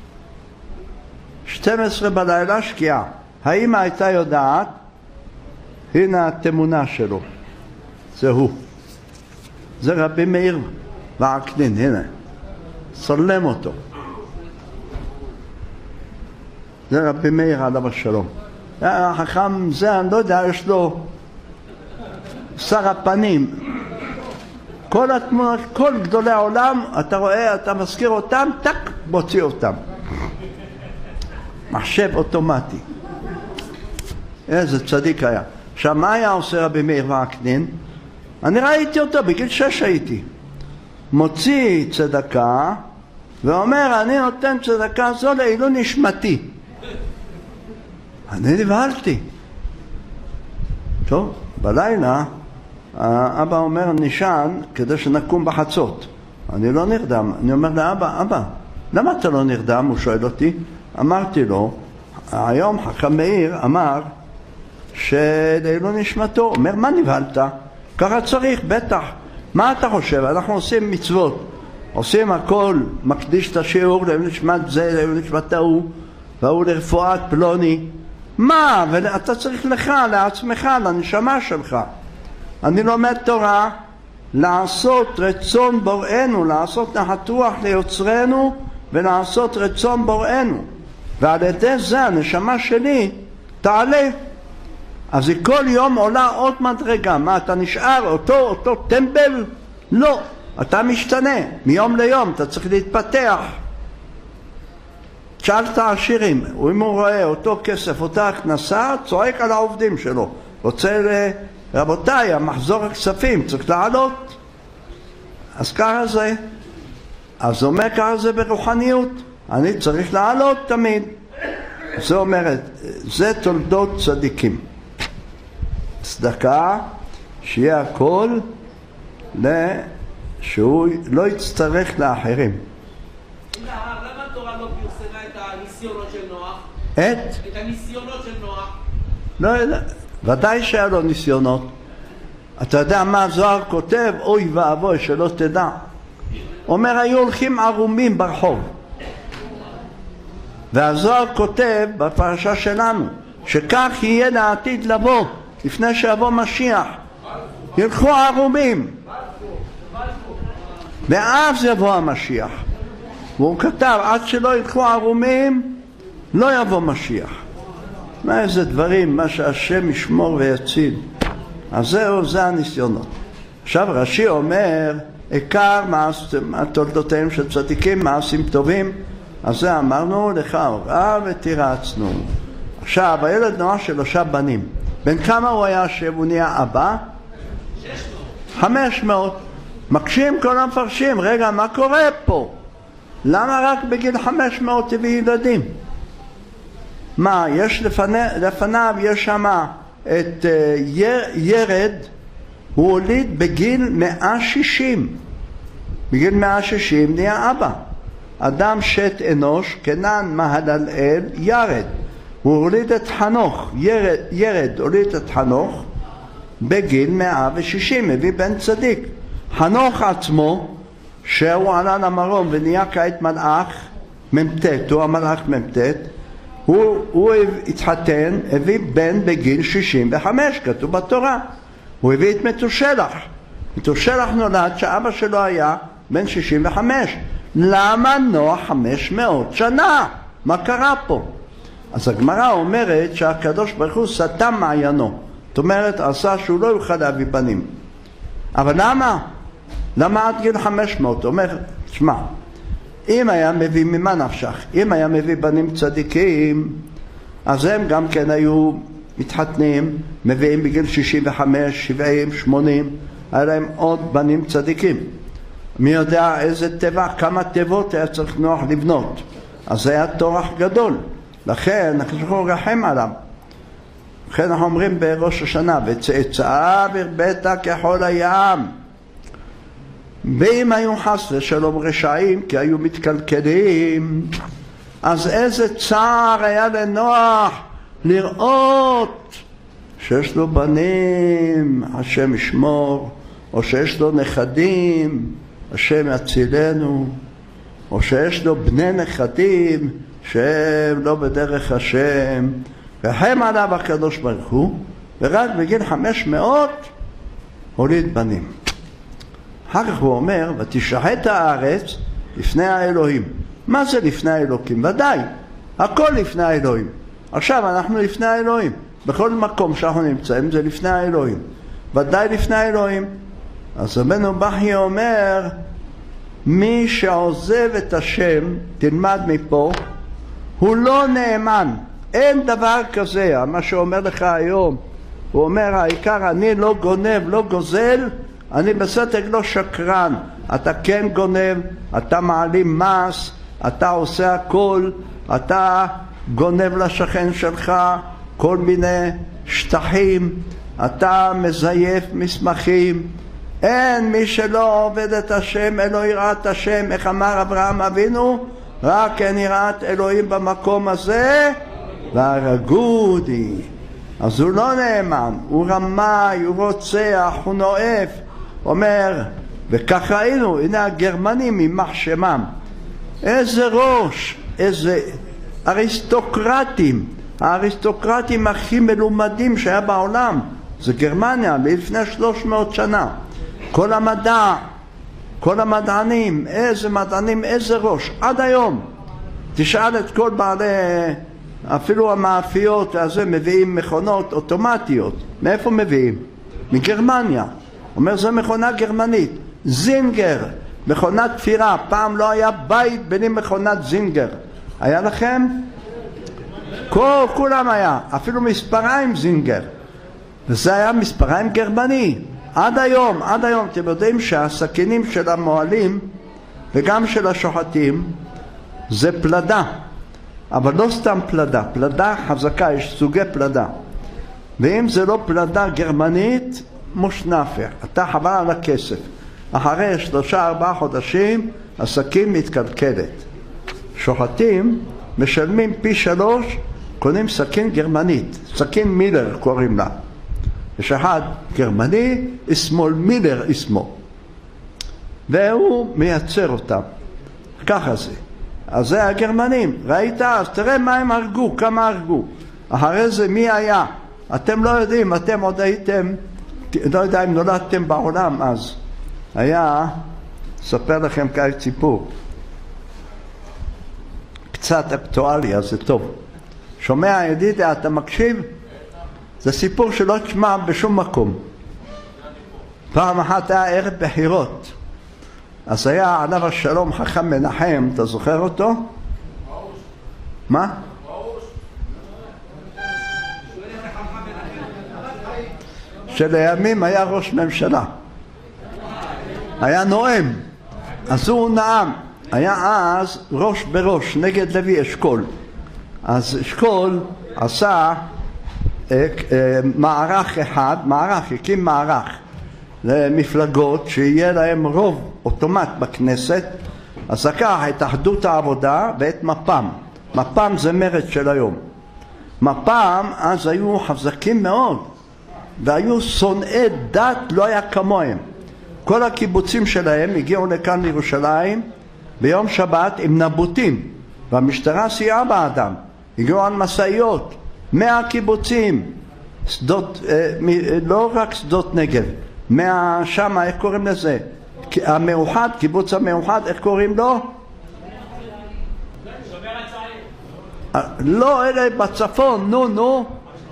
שתים עשרה בלילה שקיעה. האמא הייתה יודעת, הנה התמונה שלו. זה הוא. זה רבי מאיר ועקנין, הנה. צלם אותו. זה רבי מאיר עליו השלום. החכם זה, אני לא יודע, יש לו שר הפנים. כל התמונות, כל גדולי העולם, אתה רואה, אתה מזכיר אותם, טק, מוציא אותם. מחשב אוטומטי. איזה צדיק היה. עכשיו, מה היה עושה רבי מאיר ועקנין? אני ראיתי אותו, בגיל שש הייתי. מוציא צדקה ואומר, אני נותן צדקה זו לעילוי נשמתי. אני נבהלתי. טוב, בלילה האבא אומר נשען כדי שנקום בחצות. אני לא נרדם. אני אומר לאבא, אבא, למה אתה לא נרדם? הוא שואל אותי. אמרתי לו, היום חכם מאיר אמר שלעילוי נשמתו. אומר, מה נבהלת? ככה צריך, בטח. מה אתה חושב? אנחנו עושים מצוות. עושים הכל, מקדיש את השיעור לעילוי נשמת זה, לעילוי נשמת ההוא, והוא לרפואת פלוני. מה? ואתה צריך לך, לעצמך, לנשמה שלך. אני לומד תורה לעשות רצון בוראנו, לעשות נחת רוח ליוצרנו ולעשות רצון בוראנו. ועל ידי זה הנשמה שלי תעלה. אז היא כל יום עולה עוד מדרגה. מה, אתה נשאר אותו, אותו טמבל? לא. אתה משתנה מיום ליום, אתה צריך להתפתח. תשאל את העשירים, אם הוא רואה אותו כסף, אותה הכנסה, צועק על העובדים שלו. רוצה ל... רבותיי, המחזור הכספים צריך לעלות. אז ככה זה. אז אומר ככה זה ברוחניות. אני צריך לעלות תמיד. זה אומרת, זה תולדות צדיקים. צדקה, שיהיה הכל שהוא לא יצטרך לאחרים. למה התורה לא פרסמה את הניסיונות של נוח? את? את הניסיונות של נוח. לא יודע. ודאי שהיה לו ניסיונות. אתה יודע מה הזוהר כותב? אוי ואבוי שלא תדע. אומר, היו הולכים ערומים ברחוב. והזוהר כותב בפרשה שלנו, שכך יהיה לעתיד לבוא, לפני שיבוא משיח. ילכו ערומים. ואז יבוא המשיח. והוא כתב, עד שלא ילכו ערומים, לא יבוא משיח. מה איזה דברים, מה שהשם ישמור ויציל. אז זהו, זה הניסיונות. עכשיו רש"י אומר, עיקר תולדותיהם של צדיקים, מעשים טובים. אז זה אמרנו, לך הוראה ותירצנו. עכשיו, הילד נוח שלושה בנים. בין כמה הוא היה שהוא נהיה אבא? שש מאות. חמש מאות. מקשים כל המפרשים, רגע, מה קורה פה? למה רק בגיל חמש מאות הביא ילדים? מה, יש לפני, לפניו, יש שם את uh, ירד, הוא הוליד בגיל מאה ושישים. בגיל מאה ושישים נהיה אבא. אדם שת אנוש, כנען מהללאל, ירד. הוא הוליד את חנוך, ירד, ירד הוליד את חנוך, בגיל מאה ושישים, הביא בן צדיק. חנוך עצמו, שהוא עלה למרום ונהיה כעת מלאך, ממתת, הוא המלאך ממתת, הוא, הוא התחתן, הביא בן בגיל שישים וחמש, כתוב בתורה. הוא הביא את מתושלח. מתושלח נולד שאבא שלו היה בן שישים וחמש. למה נוח חמש מאות שנה? מה קרה פה? אז הגמרא אומרת שהקדוש ברוך הוא סתם מעיינו. זאת אומרת, עשה שהוא לא יוכל להביא בנים. אבל למה? למה עד גיל חמש מאות? הוא אומר, תשמע, אם היה מביא, ממה נפשך? אם היה מביא בנים צדיקים, אז הם גם כן היו מתחתנים, מביאים בגיל שישים וחמש, שבעים, שמונים, היה להם עוד בנים צדיקים. מי יודע איזה טבע, כמה טבעות היה צריך נוח לבנות. אז זה היה תורח גדול. לכן, אנחנו רחם עליו. לכן אנחנו אומרים בראש השנה, וצאצאיו הרבית כחול הים. ואם היו חס ושלום רשעים, כי היו מתקלקלים, אז איזה צער היה לנוח לראות שיש לו בנים, השם ישמור, או שיש לו נכדים, השם יצילנו, או שיש לו בני נכדים שהם לא בדרך השם, וחם עליו הקדוש ברוך הוא, ורק בגיל חמש מאות הוליד בנים. אחר כך הוא אומר, ותשחט הארץ לפני האלוהים. מה זה לפני האלוקים? ודאי, הכל לפני האלוהים. עכשיו אנחנו לפני האלוהים. בכל מקום שאנחנו נמצאים זה לפני האלוהים. ודאי לפני האלוהים. אז רבנו בכי אומר, מי שעוזב את השם, תלמד מפה, הוא לא נאמן. אין דבר כזה, מה שאומר לך היום. הוא אומר, העיקר אני לא גונב, לא גוזל, אני בסתק לא שקרן, אתה כן גונב, אתה מעלים מס, אתה עושה הכל, אתה גונב לשכן שלך כל מיני שטחים, אתה מזייף מסמכים. אין מי שלא עובד את השם, אלו יראת השם, איך אמר אברהם אבינו? רק אין יראת אלוהים במקום הזה, והרגודי. אז הוא לא נאמן, הוא רמאי, הוא רוצח, הוא נואף. אומר, וכך ראינו, הנה הגרמנים יימח שמם. איזה ראש, איזה אריסטוקרטים, האריסטוקרטים הכי מלומדים שהיה בעולם, זה גרמניה, לפני שלוש מאות שנה. כל המדע, כל המדענים, איזה מדענים, איזה ראש, עד היום. תשאל את כל בעלי, אפילו המאפיות, הזה מביאים מכונות אוטומטיות. מאיפה מביאים? מגרמניה. אומר, זה מכונה גרמנית. זינגר, מכונת תפירה. פעם לא היה בית בלי מכונת זינגר. היה לכם? כל, כולם היה. אפילו מספריים זינגר. וזה היה מספריים גרמני. עד היום, עד היום, אתם יודעים שהסכינים של המועלים וגם של השוחטים זה פלדה. אבל לא סתם פלדה. פלדה חזקה, יש סוגי פלדה. ואם זה לא פלדה גרמנית, מושנפר. אתה חבל על הכסף. אחרי שלושה ארבעה חודשים הסכין מתקלקלת. שוחטים משלמים פי שלוש, קונים סכין גרמנית. סכין מילר קוראים לה. יש אחד גרמני, אסמול מילר אסמו. והוא מייצר אותם. ככה זה. אז זה הגרמנים. ראית? אז תראה מה הם הרגו, כמה הרגו. אחרי זה מי היה? אתם לא יודעים, אתם עוד הייתם, לא יודע אם נולדתם בעולם אז. היה, אספר לכם כאי סיפור. קצת אקטואליה, זה טוב. שומע ידידה, אתה מקשיב? זה סיפור שלא תשמע בשום מקום. פעם אחת היה ערב בחירות. אז היה עליו השלום חכם מנחם, אתה זוכר אותו? מה? שלימים היה ראש ממשלה. היה נואם. אז הוא נאם. היה אז ראש בראש נגד לוי אשכול. אז אשכול עשה מערך אחד, מערך, הקים מערך למפלגות שיהיה להם רוב אוטומט בכנסת. אז לקח את אחדות העבודה ואת מפ"ם. מפ"ם זה מרד של היום. מפ"ם אז היו חזקים מאוד והיו שונאי דת, לא היה כמוהם. כל הקיבוצים שלהם הגיעו לכאן לירושלים ביום שבת עם נבוטים, והמשטרה סייעה באדם. הגיעו על מסעיות, מאה קיבוצים, שדות, אה, לא רק שדות נגב, מאה שמה, איך קוראים לזה? המאוחד, קיבוץ המאוחד, איך קוראים לו? לא, אלה בצפון, נו נו.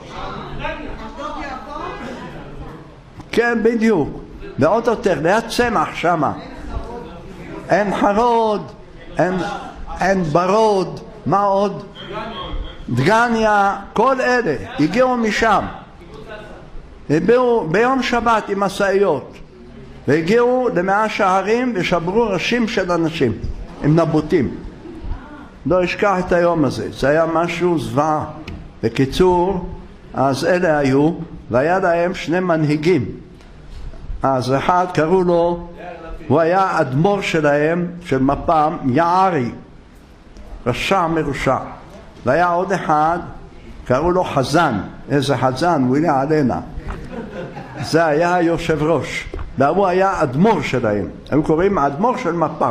כן, בדיוק. ועוד יותר, ליד צמח שמה. אין חרוד, אין, אין ברוד, מה עוד? דגניה, כל אלה, הגיעו משם. הגיעו ביום שבת עם מסעיות. והגיעו למאה שערים ושברו ראשים של אנשים, עם נבוטים. לא אשכח את היום הזה, זה היה משהו זוועה. בקיצור, אז אלה היו, והיה להם שני מנהיגים. אז אחד קראו לו, הוא היה אדמו"ר שלהם, של מפ"ם, יערי, רשע מרושע. והיה עוד אחד, קראו לו חזן, איזה חזן, הוא הנה עלינה. זה היה היושב ראש, והוא היה אדמו"ר שלהם, הם קוראים אדמו"ר של מפ"ם.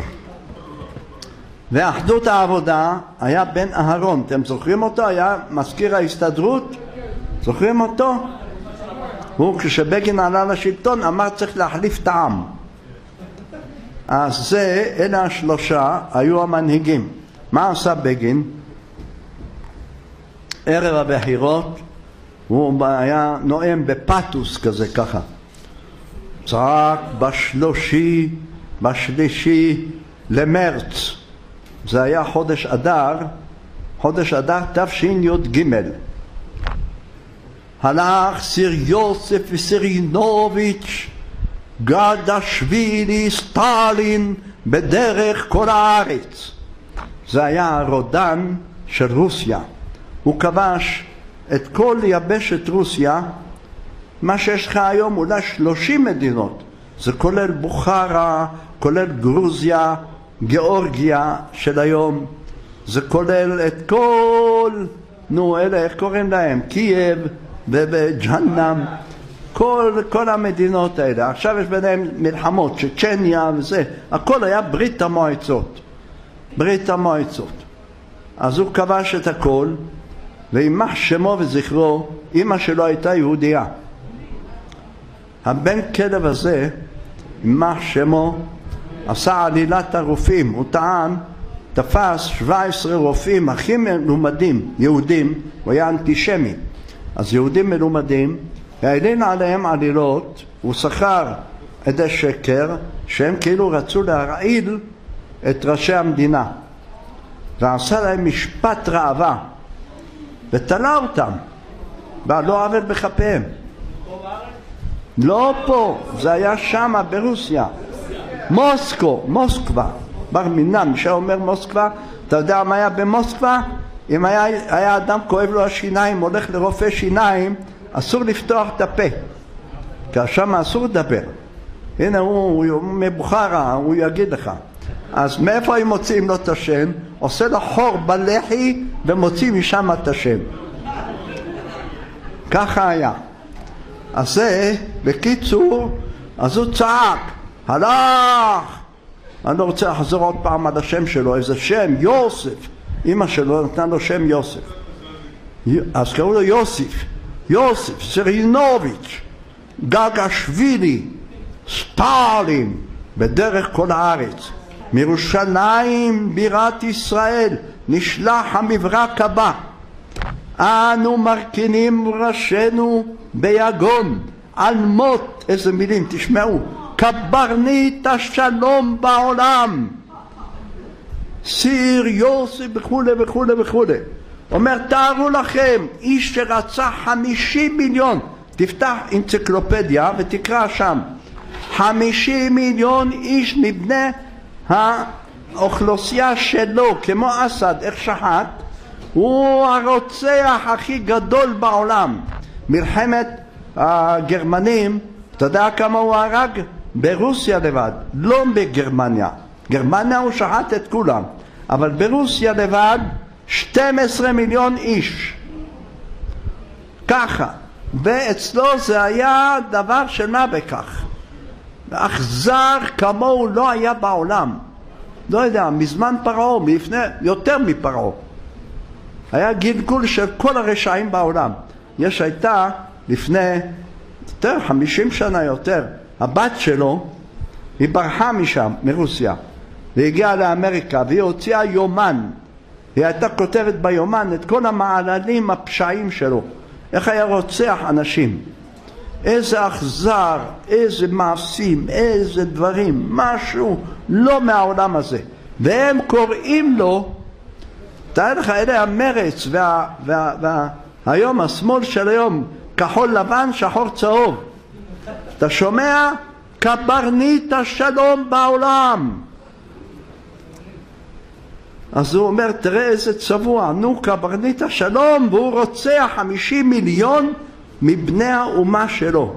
ואחדות העבודה היה בן אהרון, אתם זוכרים אותו? היה מזכיר ההסתדרות, זוכרים אותו? הוא כשבגין עלה לשלטון אמר צריך להחליף את העם. אז זה, אלה השלושה היו המנהיגים. מה עשה בגין? ערב הבחירות הוא היה נואם בפתוס כזה ככה. צעק בשלושי, בשלישי למרץ. זה היה חודש אדר, חודש אדר תש"י. הלך סיר יוסף וסירינוביץ' גרדשווילי, סטלין, בדרך כל הארץ. זה היה הרודן של רוסיה. הוא כבש את כל יבשת רוסיה, מה שיש לך היום אולי שלושים מדינות. זה כולל בוכרה, כולל גרוזיה, גיאורגיה של היום. זה כולל את כל, נו אלה, איך קוראים להם? קייב וג'הנם. כל, כל המדינות האלה. עכשיו יש ביניהם מלחמות, צ'צ'ניה וזה. הכל היה ברית המועצות. ברית המועצות. אז הוא כבש את הכל, וימח שמו וזכרו, אמא שלו הייתה יהודייה. הבן כלב הזה, ימח שמו, עשה עלילת הרופאים. הוא טען, תפס שבע עשרה רופאים הכי מלומדים, יהודים, הוא היה אנטישמי. אז יהודים מלומדים, והעלין עליהם עלילות, הוא שכר עדי שקר, שהם כאילו רצו להרעיל את ראשי המדינה. ועשה להם משפט ראווה, ותלה אותם, ולא עוול בכפיהם. לא פה, זה היה שם ברוסיה. מוסקו, מוסקבה, בר מינם, שאומר מוסקבה, אתה יודע מה היה במוסקבה? אם היה, היה אדם כואב לו השיניים, הולך לרופא שיניים, אסור לפתוח את הפה, כי שם אסור לדבר. הנה הוא, הוא מבוכרה, הוא יגיד לך. אז מאיפה הם מוצאים לו את השם? עושה לו חור בלחי ומוצאים משם את השם. ככה היה. אז זה, בקיצור, אז הוא צעק, הלך! אני לא רוצה לחזור עוד פעם על השם שלו, איזה שם, יוסף. אמא שלו נתנה לו שם יוסף. אז קראו לו יוסיף. יוסף, סרינוביץ', גרדשווילי, סטלין, בדרך כל הארץ. מירושלים בירת ישראל נשלח המברק הבא. אנו מרכינים ראשנו ביגון על מות, איזה מילים תשמעו, קברניט השלום בעולם, סיר יוסף וכו' וכו' וכו'. אומר, תארו לכם, איש שרצה חמישים מיליון, תפתח אנציקלופדיה ותקרא שם, חמישים מיליון איש מבני האוכלוסייה שלו, כמו אסד, איך שחט, הוא הרוצח הכי גדול בעולם. מלחמת הגרמנים, אתה יודע כמה הוא הרג? ברוסיה לבד, לא בגרמניה. גרמניה הוא שחט את כולם, אבל ברוסיה לבד שנים עשר מיליון איש. ככה. ואצלו זה היה דבר של מה בכך. אכזר כמוהו לא היה בעולם. לא יודע, מזמן פרעה, מלפני, יותר מפרעה. היה גלגול של כל הרשעים בעולם. יש הייתה לפני יותר חמישים שנה יותר, הבת שלו, היא ברחה משם, מרוסיה, והגיעה לאמריקה, והיא הוציאה יומן. היא הייתה כותבת ביומן את כל המעללים הפשעים שלו. איך היה רוצח אנשים. איזה אכזר, איזה מעשים, איזה דברים, משהו לא מהעולם הזה. והם קוראים לו, תאר לך, אלה המרץ, וה, וה, וה, היום, השמאל של היום, כחול לבן, שחור צהוב. אתה שומע? קברניט השלום בעולם. אז הוא אומר, תראה איזה צבוע, נו קברניט השלום, והוא רוצח חמישים מיליון מבני האומה שלו.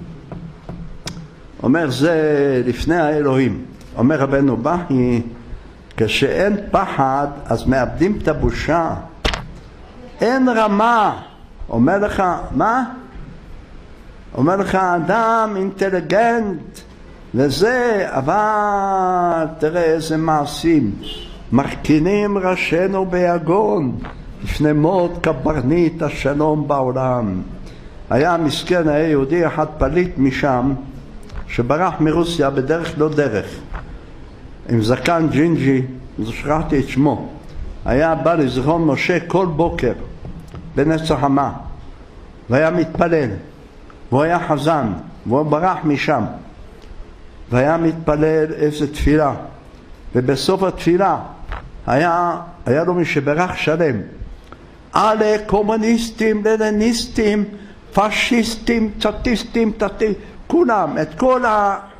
אומר, זה לפני האלוהים. אומר רבנו בכי, כשאין פחד, אז מאבדים את הבושה. אין רמה. אומר לך, מה? אומר לך, אדם אינטליגנט וזה, אבל תראה איזה מעשים. מרכינים ראשנו ביגון לפני מות קברניט השלום בעולם. היה מסכן, היה יהודי אחד פליט משם, שברח מרוסיה בדרך לא דרך, עם זקן ג'ינג'י, שכחתי את שמו. היה בא לזכרון משה כל בוקר בנץ החמה, והיה מתפלל, והוא היה חזן, והוא ברח משם, והיה מתפלל איזה תפילה, ובסוף התפילה היה, היה לו מי שברך שלם, אלה קומוניסטים, לניניסטים, פשיסטים, צטיסטים, תתי, כולם, את כל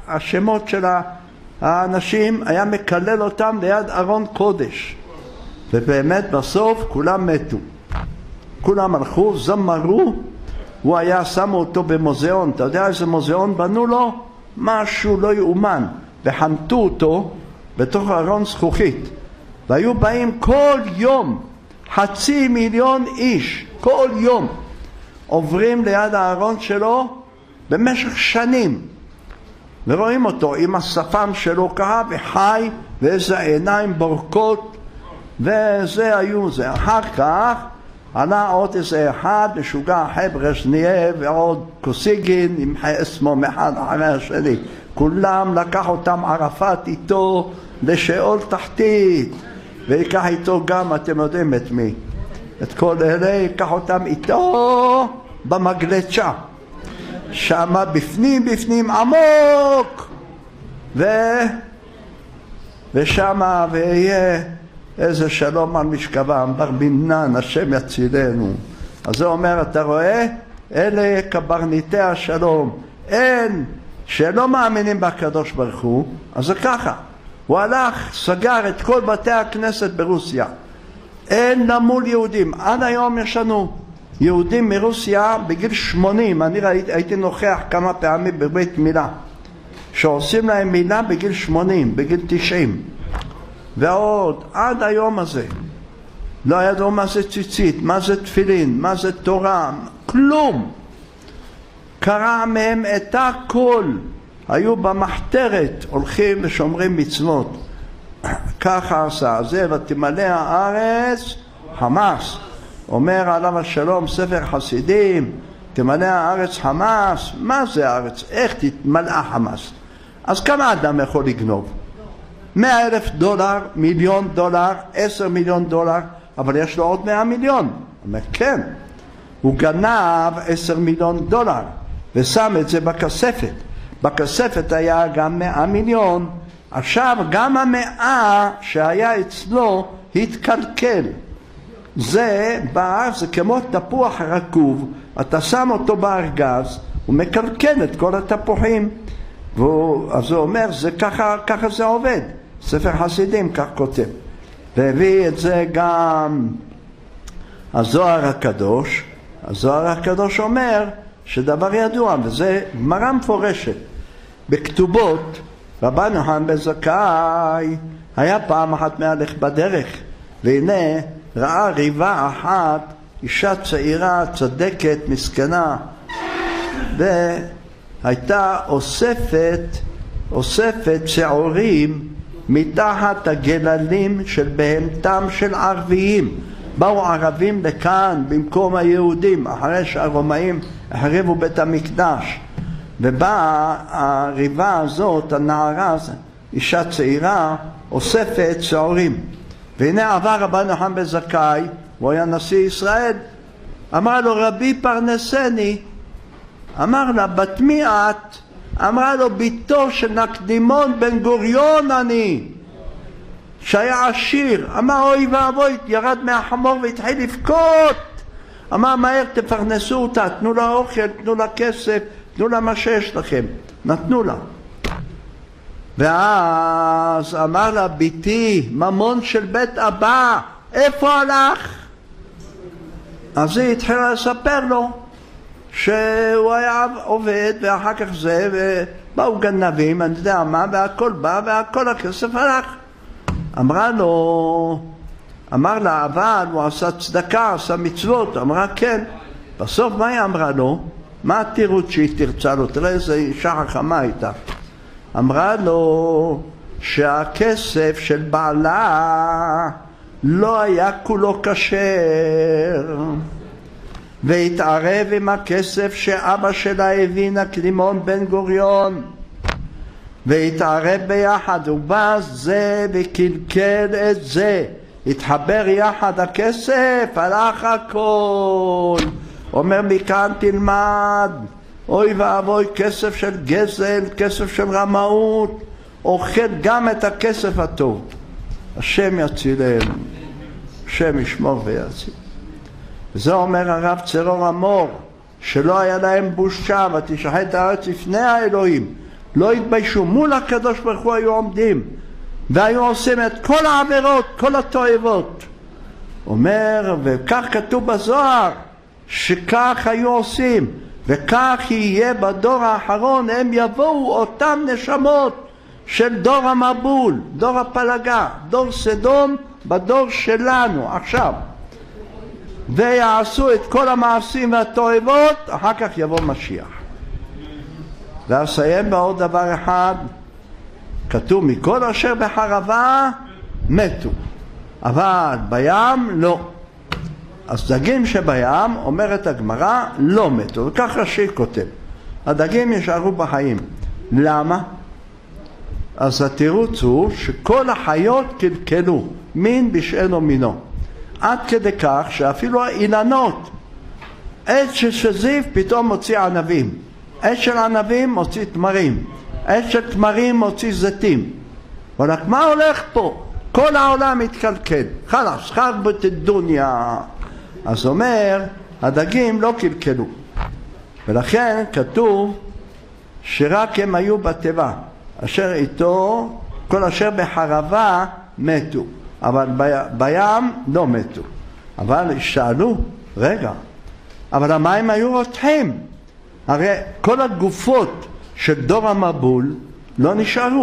השמות של האנשים, היה מקלל אותם ליד ארון קודש. ובאמת בסוף כולם מתו. כולם הלכו, זמרו, הוא היה, שמו אותו במוזיאון. אתה יודע איזה מוזיאון בנו לו? משהו לא יאומן. וחנתו אותו בתוך ארון זכוכית. והיו באים כל יום, חצי מיליון איש, כל יום, עוברים ליד הארון שלו במשך שנים. ורואים אותו עם השפם שלו ככה וחי, ואיזה עיניים בורקות, וזה היו זה. אחר כך עלה עוד איזה אחד משוגע חבר'שנייב ועוד קוסיגין עם חסמום אחד אחרי השני. כולם לקח אותם ערפאת איתו לשאול תחתית, ויקח איתו גם, אתם יודעים את מי, את כל אלה, ייקח אותם איתו במגלצ'ה, שמה בפנים בפנים עמוק, ו... ושמה ויהיה איזה שלום על משכבם, בר בינן, השם יצילנו. אז זה אומר, אתה רואה, אלה קברניטי השלום, אין, שלא מאמינים בקדוש ברוך הוא. אז זה ככה, הוא הלך, סגר את כל בתי הכנסת ברוסיה, אין למול יהודים. עד היום יש לנו יהודים מרוסיה בגיל שמונים, אני ראיתי, הייתי נוכח כמה פעמים בבית מילה, שעושים להם מילה בגיל שמונים, בגיל תשעים, ועוד עד היום הזה לא ידעו מה זה ציצית, מה זה תפילין, מה זה תורה, כלום. קרא מהם את הכל, היו במחתרת, הולכים ושומרים מצוות. ככה עשה זה, ותמלא הארץ חמאס. אומר עליו השלום ספר חסידים, תמלא הארץ חמאס. מה זה הארץ? איך תתמלאה חמאס? אז כמה אדם יכול לגנוב? מאה אלף דולר, מיליון דולר, עשר מיליון דולר, אבל יש לו עוד מאה מיליון. הוא אומר, כן, הוא גנב עשר מיליון דולר ושם את זה בכספת. בכספת היה גם מאה מיליון. עכשיו גם המאה שהיה אצלו התקלקל. זה בא, זה כמו תפוח רקוב, אתה שם אותו בארגז, הוא מקלקל את כל התפוחים. והוא, אז הוא אומר, זה ככה, ככה זה עובד. ספר חסידים כך כותב. והביא את זה גם הזוהר הקדוש. הזוהר הקדוש אומר שדבר ידוע, וזה גמרא מפורשת. בכתובות, רבן יוחנן בן זכאי היה פעם אחת מהלך בדרך, והנה ראה ריבה אחת, אישה צעירה, צדקת, מסכנה, והייתה אוספת, אוספת שעורים מתחת הגללים של בהמתם של ערביים. באו ערבים לכאן במקום היהודים, אחרי שהרומאים החריבו בית המקדש. ובאה הריבה הזאת, הנערה, אישה צעירה, אוספת שעורים. והנה עבר רבן יוחנן בן זכאי, הוא היה נשיא ישראל, אמר לו, רבי פרנסני. אמר לה, בת מי את? אמרה לו, ביתו של נקדימון בן גוריון אני, שהיה עשיר. אמר, אוי ואבוי, ירד מהחמור והתחיל לבכות. אמר, מהר תפרנסו אותה, תנו לה אוכל, תנו לה כסף, תנו לה מה שיש לכם. נתנו לה. ואז אמר לה, ביתי, ממון של בית אבא, איפה הלך? אז היא התחילה לספר לו שהוא היה עובד, ואחר כך זה, ובאו גנבים, אני יודע מה, והכל בא, והכל הכסף הלך. אמרה לו, אמר לה, אבל הוא עשה צדקה, עשה מצוות. אמרה, כן. בסוף מה היא אמרה לו? מה התירוץ שהיא תרצה לו? תראה איזה אישה חכמה הייתה. אמרה לו שהכסף של בעלה לא היה כולו כשר, והתערב עם הכסף שאבא שלה הביא, נקדימון בן גוריון, והתערב ביחד, ובאז זה וקלקל את זה, התחבר יחד הכסף, הלך הכל. אומר, מכאן תלמד, אוי ואבוי, כסף של גזל, כסף של רמאות, אוכל גם את הכסף הטוב. השם יצילנו, השם ישמור ויציל. וזה אומר הרב צרור אמור, שלא היה להם בושה, ותשחט הארץ לפני האלוהים, לא התביישו, מול הקדוש ברוך הוא היו עומדים, והיו עושים את כל העבירות, כל התועבות. אומר, וכך כתוב בזוהר, שכך היו עושים, וכך יהיה בדור האחרון, הם יבואו אותם נשמות של דור המבול, דור הפלגה, דור סדום, בדור שלנו עכשיו, ויעשו את כל המעשים והתועבות, אחר כך יבוא משיח. ואסיים בעוד דבר אחד, כתוב מכל אשר בחרבה מתו, אבל בים לא. אז דגים שבים, אומרת הגמרא, לא מתו, וכך רש"י כותב, הדגים ישארו בחיים. למה? אז התירוץ הוא שכל החיות קלקלו, מין בשאינו מינו, עד כדי כך שאפילו האילנות, עץ של שזיף פתאום מוציא ענבים, עץ של ענבים מוציא תמרים, עץ של תמרים מוציא זיתים. ורק מה הולך פה? כל העולם מתקלקל, חלס, חרבת דוניה. אז אומר, הדגים לא קלקלו, ולכן כתוב שרק הם היו בטבע, אשר איתו, כל אשר בחרבה מתו, אבל בים לא מתו. אבל שאלו, רגע, אבל המים היו רותחים, הרי כל הגופות של דור המבול לא נשארו,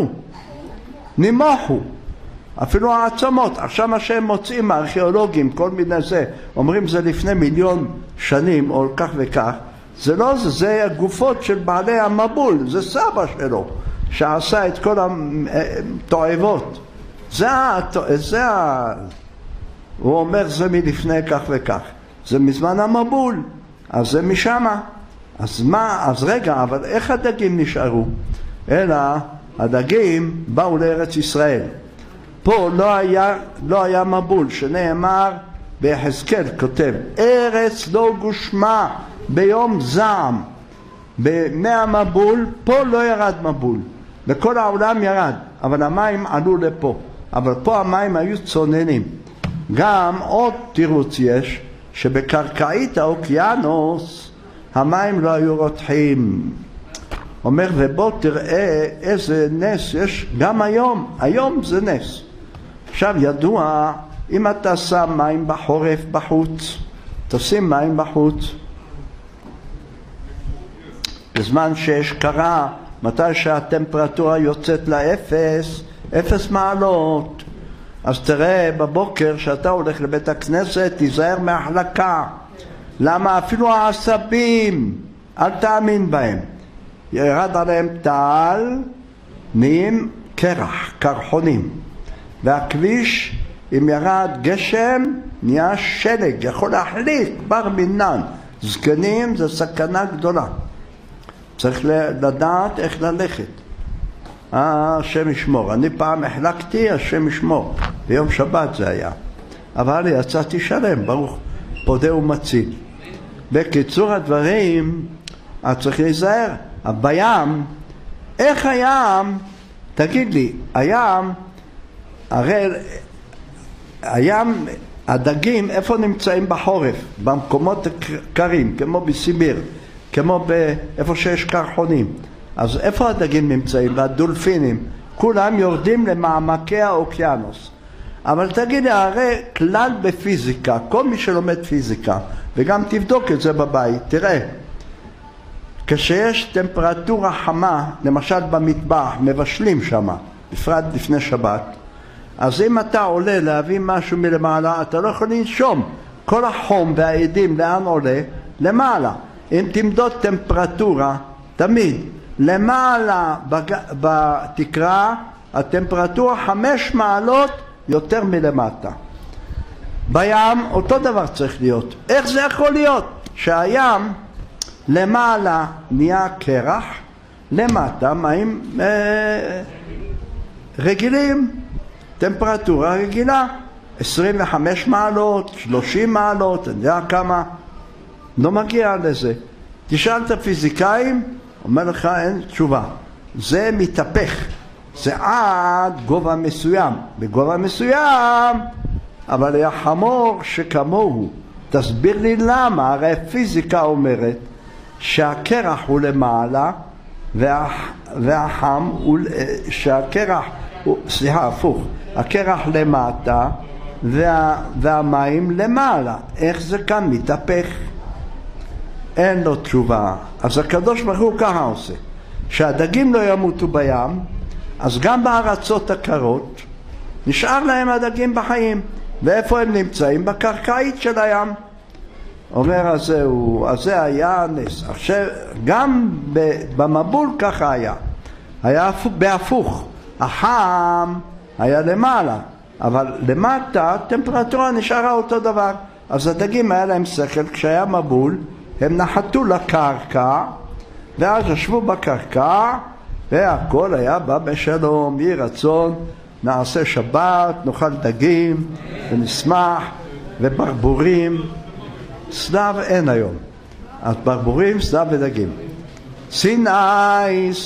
נמוחו, אפילו העצמות. עכשיו מה שהם מוצאים הארכיאולוגים, כל מיני זה, אומרים זה לפני מיליון שנים או כך וכך, זה לא זה, זה הגופות של בעלי המבול, זה סבא שלו שעשה את כל התועבות. זה, זה, הוא אומר זה מלפני כך וכך, זה מזמן המבול, אז זה משמה. אז מה, אז רגע, אבל איך הדגים נשארו? אלא הדגים באו לארץ ישראל. פה לא היה, לא היה מבול, שנאמר ביחזקאל כותב, ארץ לא גושמה ביום זעם. בימי המבול, פה לא ירד מבול, בכל העולם ירד, אבל המים עלו לפה, אבל פה המים היו צוננים. גם עוד תירוץ יש, שבקרקעית האוקיינוס המים לא היו רותחים. אומר, ובוא תראה איזה נס יש גם היום, היום זה נס. עכשיו ידוע, אם אתה שם מים בחורף בחוץ, תשים מים בחוץ, בזמן שיש קרה, מתי שהטמפרטורה יוצאת לאפס, אפס מעלות, אז תראה בבוקר שאתה הולך לבית הכנסת, תיזהר מהחלקה. למה? אפילו העשבים, אל תאמין בהם, ירד עליהם טל, נהיים קרח, קרחונים, והכביש אם ירד גשם נהיה שלג, יכול להחליק בר מינן. זקנים זה סכנה גדולה, צריך לדעת איך ללכת. אה, השם ישמור. אני פעם החלקתי, השם ישמור, ביום שבת זה היה, אבל יצאתי שלם, ברוך פודה ומציל. בקיצור הדברים, את צריך להיזהר. בים, איך הים, תגיד לי, הים, הרי הים, הדגים איפה נמצאים בחורף? במקומות קרים, כמו בסיביר, כמו באיפה שיש קרחונים. אז איפה הדגים נמצאים? והדולפינים, כולם יורדים למעמקי האוקיינוס. אבל תגיד לי, הרי כלל בפיזיקה, כל מי שלומד פיזיקה, וגם תבדוק את זה בבית, תראה, כשיש טמפרטורה חמה, למשל במטבח, מבשלים שמה, בפרט לפני שבת, אז אם אתה עולה להביא משהו מלמעלה, אתה לא יכול לנשום. כל החום והעדים לאן עולה? למעלה. אם תמדוד טמפרטורה, תמיד, למעלה בג... בתקרה, הטמפרטורה חמש מעלות יותר מלמטה. בים אותו דבר צריך להיות. איך זה יכול להיות? שהים למעלה נהיה קרח, למטה מים אה, רגילים, טמפרטורה רגילה, עשרים וחמש מעלות, שלושים מעלות, אני יודע כמה, לא מגיע לזה. תשאל את הפיזיקאים, אומר לך אין תשובה. זה מתהפך, זה עד גובה מסוים, בגובה מסוים, אבל היה חמור שכמוהו. תסביר לי למה, הרי פיזיקה אומרת שהקרח הוא למעלה וה, והחם, שהקרח, סליחה, הפוך, הקרח למטה וה, והמים למעלה. איך זה כאן מתהפך? אין לו תשובה. אז הקדוש ברוך הוא ככה עושה, שהדגים לא ימותו בים, אז גם בארצות הקרות נשאר להם הדגים בחיים. ואיפה הם נמצאים? בקרקעית של הים. אומר הזה, הוא, הזה היה נס. עכשיו, גם במבול ככה היה. היה בהפוך. החם היה למעלה, אבל למטה טמפרטורה נשארה אותו דבר. אז הדגים היה להם שכל, כשהיה מבול, הם נחתו לקרקע, ואז ישבו בקרקע, והכל היה בא בשלום, יהי רצון, נעשה שבת, נאכל דגים, ונשמח, וברבורים. סלב אין היום. אז ברבורים, סלב ודגים. סיני